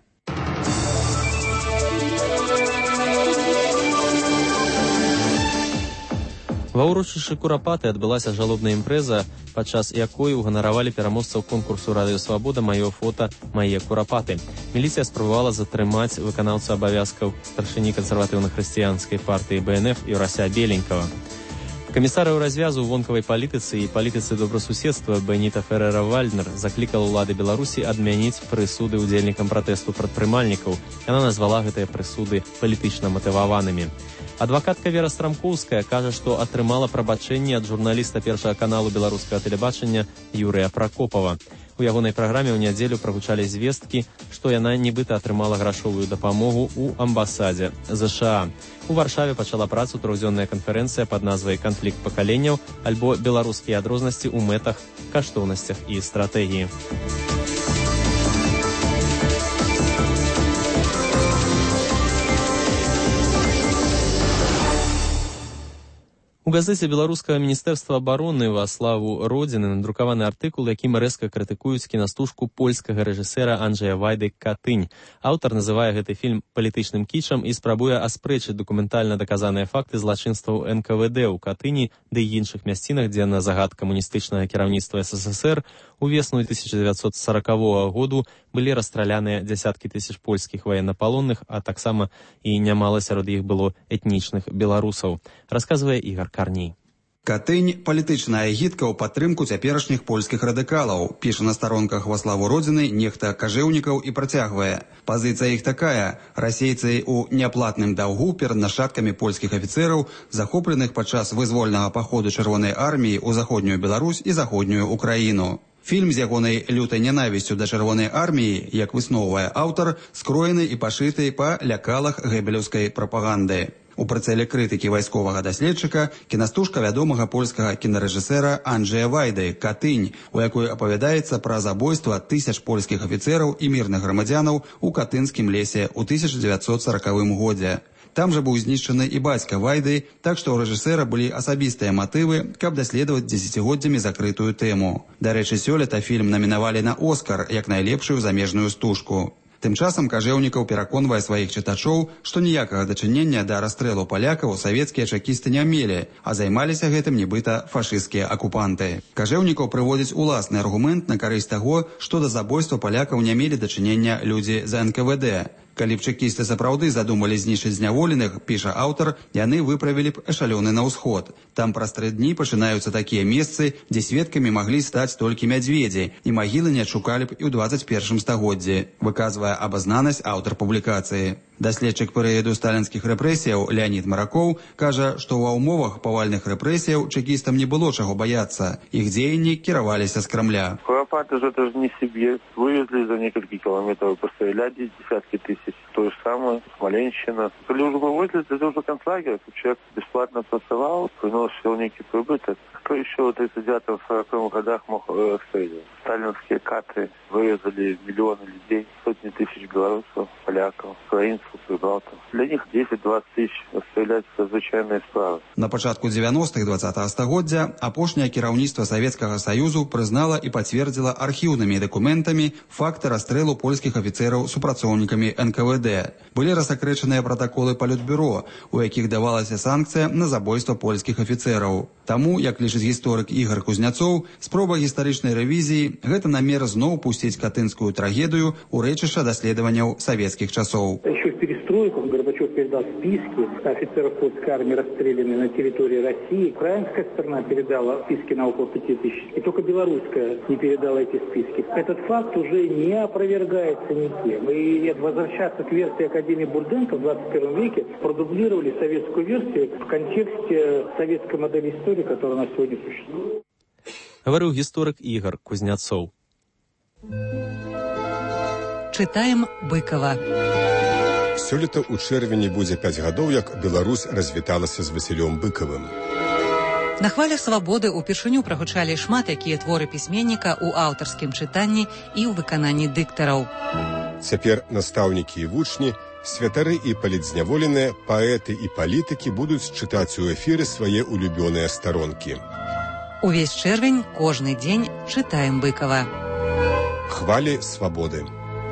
Ва ўрочышчы Курапаты адбылася жалобная імпрэза, падчас якой уганаравалі пераможцаў конкурсу «Радыё Свабода» «Маё фота, мае Курапаты». Міліцыя спрабавала затрымаць выканаўцу абавязкаў старшыні кансерватыўна-хрысціянскай партыі БНФ Юрася Беленькава. Камісарыў развязу ў вонкавай палітыцы і палітыцы добрасуседства Беніта Ферера-Вальднер заклікала ўлады Беларусі адмяніць прысуды ўдзельнікам пратэсту прадпрымальнікаў. Яна назвала гэтыя прысуды палітычна матываванымі. Адвакатка Вера Страмкоўская кажа, што атрымала прабачэнне ад журналіста першага каналу беларускага тэлебачання Юрыя Пракопава. У ягонай праграме ў нядзелю прагучалі звесткі, што яна нібыта атрымала грашовую дапамогу ў амбасадзе ЗША. У Варшаве пачала працу трохдзённая канферэнцыя пад назвай «Канфлікт пакаленняў» альбо «Беларускія адрознасці ў мэтах, каштоўнасцях і стратэгіі». У газеце беларускага міністэрства абароны «Ва славу Родзіны» надрукаваны артыкул, якім рэзка крытыкуюць кінастужку польскага рэжысэра Анджэя Вайды «Катынь». Аўтар называе гэты фільм палітычным кічам і спрабуе аспрэчыць дакументальна даказаныя факты злачынстваў НКВД ў Катыні ды і іншых мясцінах, дзе на загад камуністычнага кіраўніцтва СССР у весну 1940 году былі расстраляныя дзясяткі тысяч польскіх ваеннапалонных, а таксама і нямала сярод іх было этнічных беларусаў. Расказвае Ігар Карней. Катынь – палітычная агітка ў падтрымку цяперашніх польскіх радыкалаў, піша на старонках «Ва славу Родзіны» нехта Кажэўнікаў і працягвае. Пазіцыя іх такая: расейцы ў няплатным даўгу перад нашчадкамі польскіх афіцэраў, захопленых падчас вызвольнага паходу Чырвонай арміі ў заходнюю Беларусь і заходнюю Украіну. Фільм з ягонай лютай нянавісцю да Чырвонай арміі, як высноўвае аўтар, скроены і пашыты па лякалах гэбелеўскай прапаганды. У прыцэле крытыкі вайсковага даследчыка кінастужка вядомага польскага кінарэжысэра Анджэя Вайды «Катынь», у якой апавядаецца пра забойства тысяч польскіх афіцэраў і мірных грамадзянаў у катынскім лесе ў 1940 годзе. Там жа быў знішчаны і бацька Вайды, так што ў рэжысэра былі асабістыя матывы, каб даследаваць дзесяцігоддзямі закрытую тэму. Дарэчы, сёлета фільм намінавалі на «Оскар» як найлепшую замежную стужку. Тым часам Кажэўнікаў пераконвае сваіх чытачоў, што ніякага дачынення да расстрэлу палякаў савецкія чэкісты не мелі, а займаліся гэтым нібыта фашысцкія акупанты. Кажэўнікаў прыводзіць уласны аргумент на карысць таго, што да забойства палякаў не мелі дачынення людзі з НКВД. Калі б чэкісты сапраўды задумалі знішчыць зняволеных, піша аўтар, яны выправілі б эшалёны на ўсход. Там праз 3 дні пачынаюцца такія месцы, дзе сведкамі маглі стаць толькі мядзведзі, і магілы не адшукалі б і ў 21 стагоддзі, выказвае абазнанасць аўтар публікацыі. Даследчык перыяду сталінскіх рэпрэсіяў Леонід Маракоў кажа, што ва ўмовах павальных рэпрэсіяў чэкістам не было чаго бояцца. Іх дзеянні кіраваліся з Крамля. Куропаты же это же не себе. Вывезли за несколько километров, постреляли десятки тысяч. То же самое, Смоленщина. Коли уже вывозили, это уже концлагерь. Человек бесплатно pracoвал, приносил некий прибыток. Кто еще в 39-40 годах мог расстрелять? Сталинские кадры вырезали миллионы людей, сотни тысяч белорусов, поляков, украинцев. отсутствие гвалта. Для них 10-20 тысяч является звычайной справой. На пачатку 90-х 20-го стагоддзя апошняе кіраўніцтва Савецкага Саюзу прызнала і пацвердзіла архіўнымі дакументамі факты расстрэлу польскіх афіцэраў супрацоўнікамі НКВД. Былі рассакрэчаныя пратаколы палітбюро, у якіх давалася санкцыя на забойства польскіх афіцэраў. Таму, як лічыць гісторык Ігор Кузняцоў, спроба гістарычнай рэвізіі – гэта намер зноў пусціць катынскую трагедыю ў рэчышча даследаванняў савецкіх часов. Еще в перестройку Горбачев передал списки офицеров польской армии, расстрелянных на территории России. Украинская сторона передала списки на около 5000. И только белорусская не передала эти списки. Этот факт уже не опровергается никем. И возвращаться к версии Академии Бурденко в 21 веке продублировали советскую версию в контексте советской модели истории, которая у нас сегодня существует. Говорил гісторык Ігор Кузняцоў. Чытаем Быкова. Сёлета ў чэрвені будзе 5 гадоў, як Беларусь развіталася з Васілём Быкавым. На хвалях свабоды ўпершыню прагучалі шмат якія творы пісьменніка ў аўтарскім чытанні і ў выкананні дыктараў. Цяпер настаўнікі і вучні, святары і палітзняволеныя, паэты і палітыкі будуць чытаць у эфіры свае улюбёныя старонкі. Увесь чэрвень, кожны дзень чытаем Быкава. Хвалі свабоды.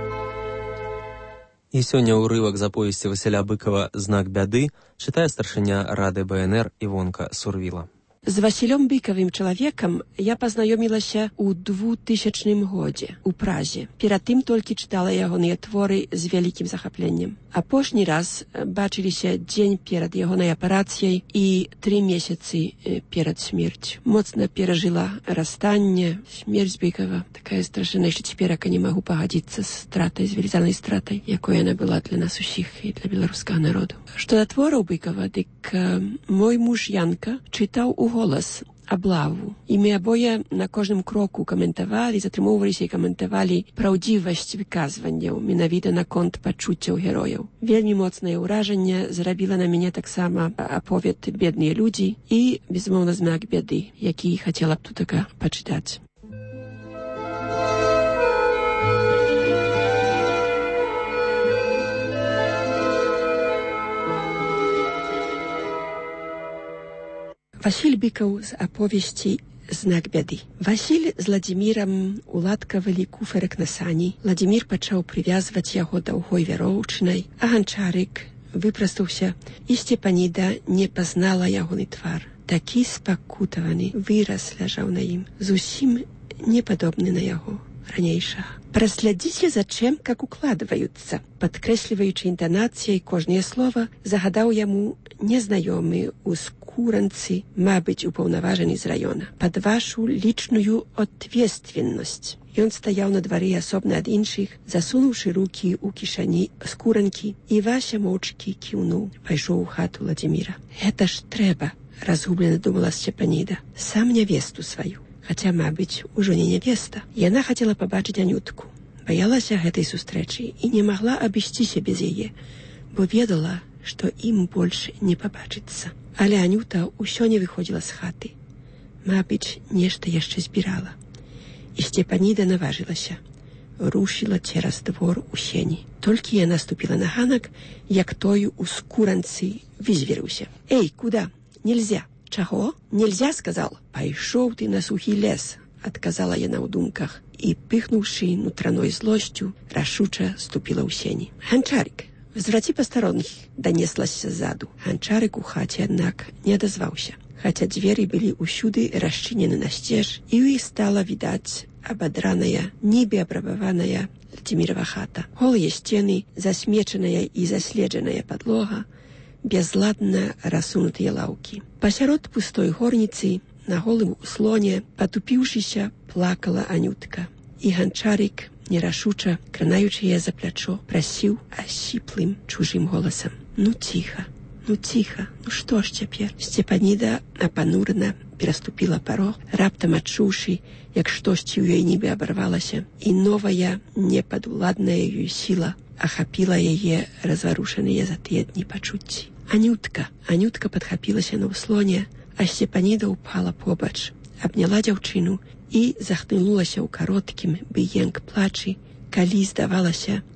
І сёння ўрывак з аповесці Васіля Быкава «Знак бяды» чытае старшыня Рады БНР Івонка Сурвіла. З Васілём Быкавым чалавекам я пазнаёмілася ў 2000 годзе ў Празе. Перад тым толькі чытала ягоныя творы з вялікім захапленнем. Апошні раз бачыліся дзень перад ягонай апарацыяй і 3 месяцы перад смерцю. Моцна перажыла расстанне, смерць Быкава. Такая страшная, што цяперака не магу пагадзіцца з стратай, з велізарнай стратай, якой яна была для нас усіх і для беларускага народу. Што да твораў Быкава, дык мой муж Янка чытаў у голас аблаву. І мы абое на кожным кроку каментавалі, затрымоўваліся і каментавалі праўдзівасць выказванняў, менавіта наконт пачуццяў герояў. Вельмі моцнае ўражанне зрабіла на мяне таксама аповед «Бедныя людзі» і, безумоўна, «Знак бяды», які хацела б тутака пачытаць. Васіль Быкаў з аповесці «Знак бяды». Васіль з Ладзімірам уладкавалі куферак на сані. Ладзімір пачаў прывязваць яго даўгой вяроўчынай, а ганчарык выпрастаўся, і Сцепаніда не пазнала ягоны твар. Такі спакутаваны выраз ляжаў на ім, зусім не падобны на яго ранейшага. «Праслядзіце за чым, как укладваюцца», падкрэсліваючы інтанацыяй кожнае слова, загадаў яму незнаёмы ў скуранцы, мабыць, упаўнаважаны з раёна. «Пад вашу лічную ответственнасць». Ён стаяў на двары асобна ад іншых, засунуўшы рукі ў кішані скуранкі, і Вася моўчкі кіўнуў, пайшоў у хату Ладзіміра. «Гэта ж трэба», разгублена думала Сцепаніда, «сам нявесту сваю». Хаця, мабыць, ужо не нявеста. Яна хацела пабачыць Анютку. Баялася гэтай сустрэчы і не магла абысціся без яе, бо ведала, што ім больш не пабачыцца. Але Анюта ўсё не выходзіла з хаты. Мабыць, нешта яшчэ збірала. І Сцепаніда наважылася. Рушыла цераз двор у сені. Толькі яна ступіла на ганак, як той у скуранцы вызверыўся. «Эй, куда? Нельзя!» «Чаго? Нельзя, сказал?» «Пайшоў ты на сухі лес», адказала яна ў думках, і, пыхнуўшы нутраной злосцю, рашуча ступіла ў сені. «Ганчарык, возвраці пастаронніх», данеслася ззаду. Ганчарык у хаце, аднак, не адазваўся, хаця дзверы былі ўсюды расчынены насцеж, і ў іх стала відаць абадраная, нібы абрабаваная Ладзімірава хата. Голыя сцены, засмечаная і заследжаная падлога, безладна рассунутыя лаўкі. Пасярод пустой горніцы, на голым услоне, патупіўшыся, плакала Анютка. І ганчарык, нерашуча, кранаючы яе за плячо, прасіў асіплым чужым голасам: «Ну ціха, ну што ж цяпер?» Сцепаніда апанурана пераступіла парог, раптам адчуўшы, як штосьці ў ёй нібы абарвалася, і новая, непадуладная ёй сіла ахапіла яе разварушаныя за тыя дні пачуцці. Анютка падхапілася на ўслоне, а Сцепаніда ўпала побач, абняла дзяўчыну і захлынулася ў кароткім быенк плачы, калі, здавалася,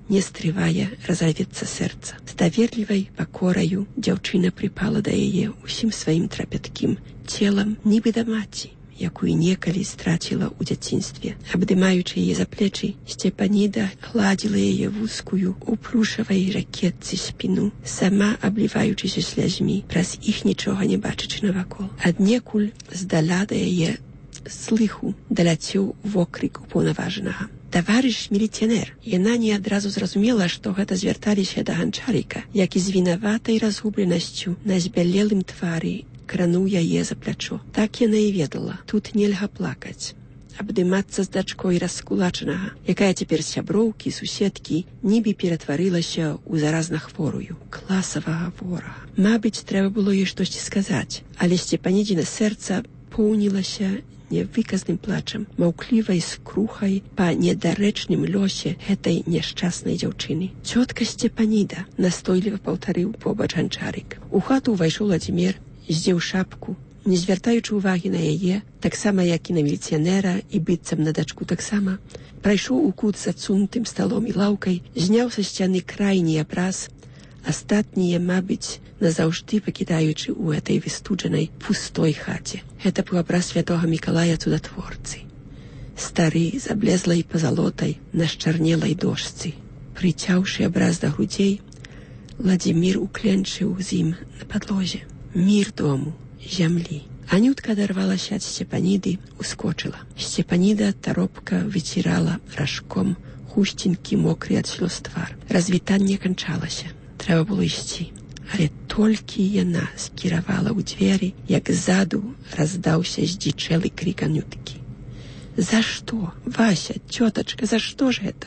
не стрывая, разорвецца сэрца. З даверлівай пакораю дзяўчына прыпала да яе усім сваім трапяткім целам, нібы да маці, якую некалі страціла ў дзяцінстве. Абдымаючы яе за плечы, Сцепаніда гладзіла яе вузкую у плюшавай ракетцы спіну, сама абліваючыся слязьмі, праз іх нічога не бачачы навакол. Аднекуль здаля да яе слыху даляцеў вокрык упаўнаважанага. «Таварыш міліцыянер!» Яна не адразу зразумела, што гэта звярталіся да ганчарыка, які з вінаватай разгубленасцю на збялелым твары крануў яе за плячо. Так яна і ведала. Тут нельга плакаць. Абдымацца з дачкой раскулачанага, якая цяпер сяброўкі, суседкі, нібы ператварылася ў заразна хворую, класавага ворага. Мабыць, трэба было ёй штосьці сказаць, але Сцепанідзіна сэрца поўнілася невыказным плачам, маўклівай скрухай па недарэчным лёсе гэтай няшчаснай дзяўчыны. «Цётка Сцепаніда!» настойліва паўтарыў побач ганчарык. У хату ўвайшоў Владзімір, здзеў шапку, не звяртаючы ўвагі на яе, таксама як і на міліцыянера і быццам на дачку таксама, прайшоў у кут з адсунутым сталом і лаўкай, зняў са сцяны крайні абраз, астатнія, мабыць, назаўжды пакідаючы ў гэтай выстуджанай пустой хаце. Гэта быў абраз святога Мікалая цудатворцы. Стары, з аблезлай пазалотай на счарнелай дошцы. Прыцяўшы абраз да грудзей, Владзімір укленчыў з ім на падлозе. Мір дому, зямлі. Анютка адарвалася ад Сцепаніды, ускочыла. Сцепаніда таропка выцірала ражком хусценькі мокры ад слёз твар. Развітанне канчалася. Трэба было ісці. Але толькі яна скіравала ў дзверы, як ззаду раздаўся здзічэлы крик Анюткі. «За што? Вася, цётачка, за што ж гэта?»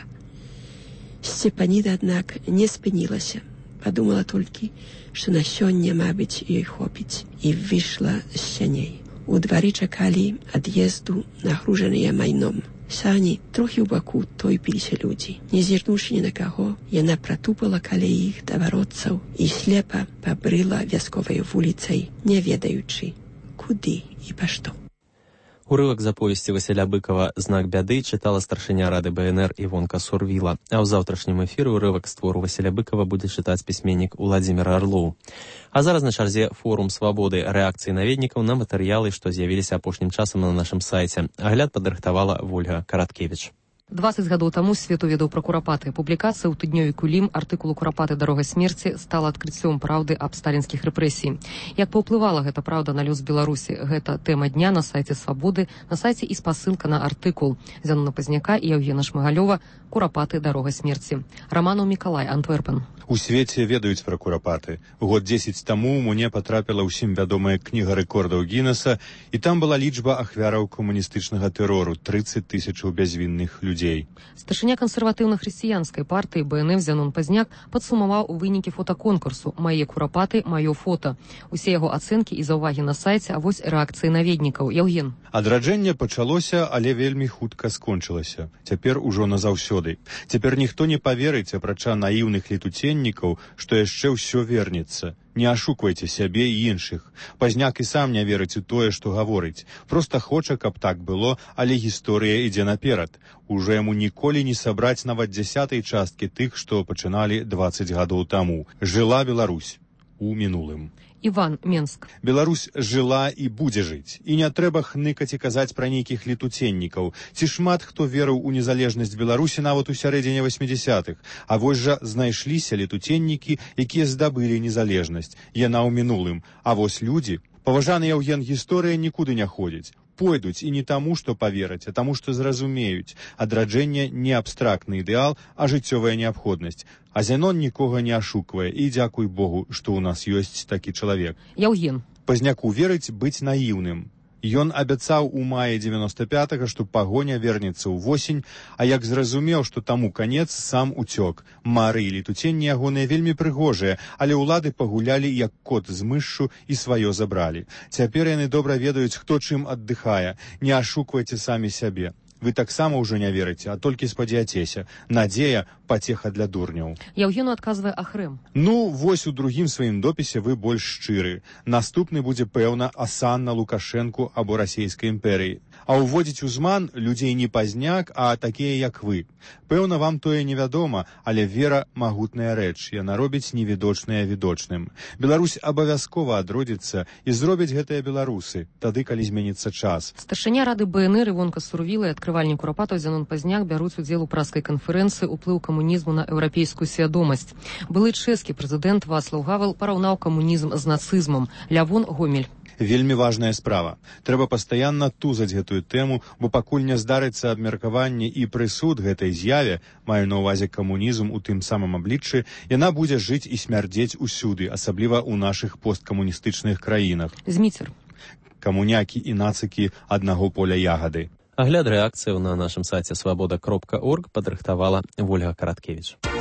Сцепаніда, аднак, не спынілася. Падумала толькі, што на сёння, мабыць, ёй хопіць, і выйшла з сяней. У двары чакалі ад'езду нагружаныя майном. Сані трохі ў баку тойпіліся людзі. Не зірнуўшы ні на каго, яна пратупала каля іх да варотцаў і слепа пабрыла вясковай вуліцай, не ведаючы, куды і па што. Урывак з аповесці Васіля Быкова «Знак бяды» чытала старшыня рады БНР Івонка Сурвіла, а ў заўтрашнім эфіры урывак з твору Васіля Быкова будзе чытаць пісьменнік Уладзімір Арлоў. А зараз на чарзе форум свабоды рэакцыі наведнікаў на матэрыялы, што з'явіліся апошнім часам на нашым сайце. Агляд падрыхтавала Вольга Караткевіч. 20 гадоў таму свет уведаў пра курапаты. Публікацыя ў тыднёвіку «Лім» артыкулу «Курапаты. Дарога смерці» стала адкрыццём праўды аб сталінскіх рэпрэсій. Як паўплывала гэта праўда на лёс Беларусі? Гэта тэма дня на сайце «Свабоды», на сайце і спасылка на артыкул Зянона Пазняка і Яўгена Шмыгалёва «Курапаты. Дарога смерці». Раманаў Мікалай, Антверпен. У свеце ведаюць пра курапаты. Год 10 таму мне патрапіла ўсім вядомая кніга рэкордаў Гіннеса, і там была лічба ахвяраў камуністычнага тэрору — 30 000 бязвінных людзей. Старшыня кансерватыўна-хрысціянскай партыі БНФ Зянон Пазняк падсумаваў вынікі фотаконкурсу «Мае курапаты, маё фота». Усе яго ацэнкі і заўвагі на сайце, а вось рэакцыі наведнікаў. Яўген. Адраджэнне пачалося, але вельмі хутка скончылася. Цяпер ужо назаўсёды. Цяпер ніхто не паверыць, апрача наіўных летуценнікаў, што яшчэ ўсё вернецца. Не ашуквайце сябе і іншых. Пазняк і сам не верыць у тое, што гаворыць. Проста хоча, каб так было, але гісторыя ідзе наперад. Ужо яму ніколі не сабраць нават 10-й часткі тых, што пачыналі 20 гадоў таму. Жыла Беларусь у мінулым. Іван, Менск. Беларусь жыла і будзе жыць. І не трэба хныкаць і казаць пра нейкіх летуценнікаў. Ці шмат хто верыў у незалежнасць Беларусі нават у сярэдзіне 80-х. А вось жа знайшліся летуценнікі, якія здабылі незалежнасць. Яна ў мінулым. А вось людзі, паважаны Яўген, гісторыя нікуды не ходзіць. Пойдуць і не таму, што павераць, а таму, што зразумеюць. Адраджэнне не абстрактны ідэал, а жыццёвая неабходнасць. А Зянон нікога не ашуквае, і дзякуй Богу, што ў нас ёсць такі чалавек. Яўген. Пазняку верыць быць наіўным. Ён абяцаў у маі 95-го, што пагоня вернецца ўвосень, а як зразумеў, што таму канец, сам уцёк. Мары і летуценні ягоныя вельмі прыгожыя, але ўлады пагулялі як кот з мышшу і сваё забралі. Цяпер яны добра ведаюць, хто чым аддыхае. Не ашуквайце самі сябе. Вы таксама ўжо не верыце, а толькі спадзяцеся. Надзея — пацеха для дурняў. Яўгену адказвае Ахрэм. Ну, вось у другім сваім допісе вы больш шчыры. Наступны будзе, пэўна, Асанна, Лукашэнку або расійскай імперыі. А ўводзіць у зман людзей не пазняк, а такія, як вы. Пэўна, вам тое невядома, але вера – магутная рэч. Яна робіць невідочнае відочным. Беларусь абавязкова адродзіцца і зробяць гэтыя беларусы, тады, калі зменіцца час. Старшыня Рады БНР Івонка Сурвіла і адкрывальнік Курапатаў Зянон Пазняк бяруць удзел у праскай канферэнцыі «Уплыў камунізму на еўрапейскую свядомасць». Былы чэшскі прэзідэнт Вацлаў Гавел параўнаў камунізм з нацызмам. Лявон Гомель. Вельмі важная справа. Трэба пастаянна тузаць гэтую тэму, бо пакуль не здарыцца абмеркаванне і прысуд гэтай з'яве, маю на ўвазе камунізм у тым самым абліччы, яна будзе жыць і смярдзець усюды, асабліва ў нашых посткамуністычных краінах. Зміцер. Камунякі і нацыкі аднаго поля ягады. Агляд рэакцыяў на нашым сайце свабода.орг падрыхтавала Вольга Караткевіч.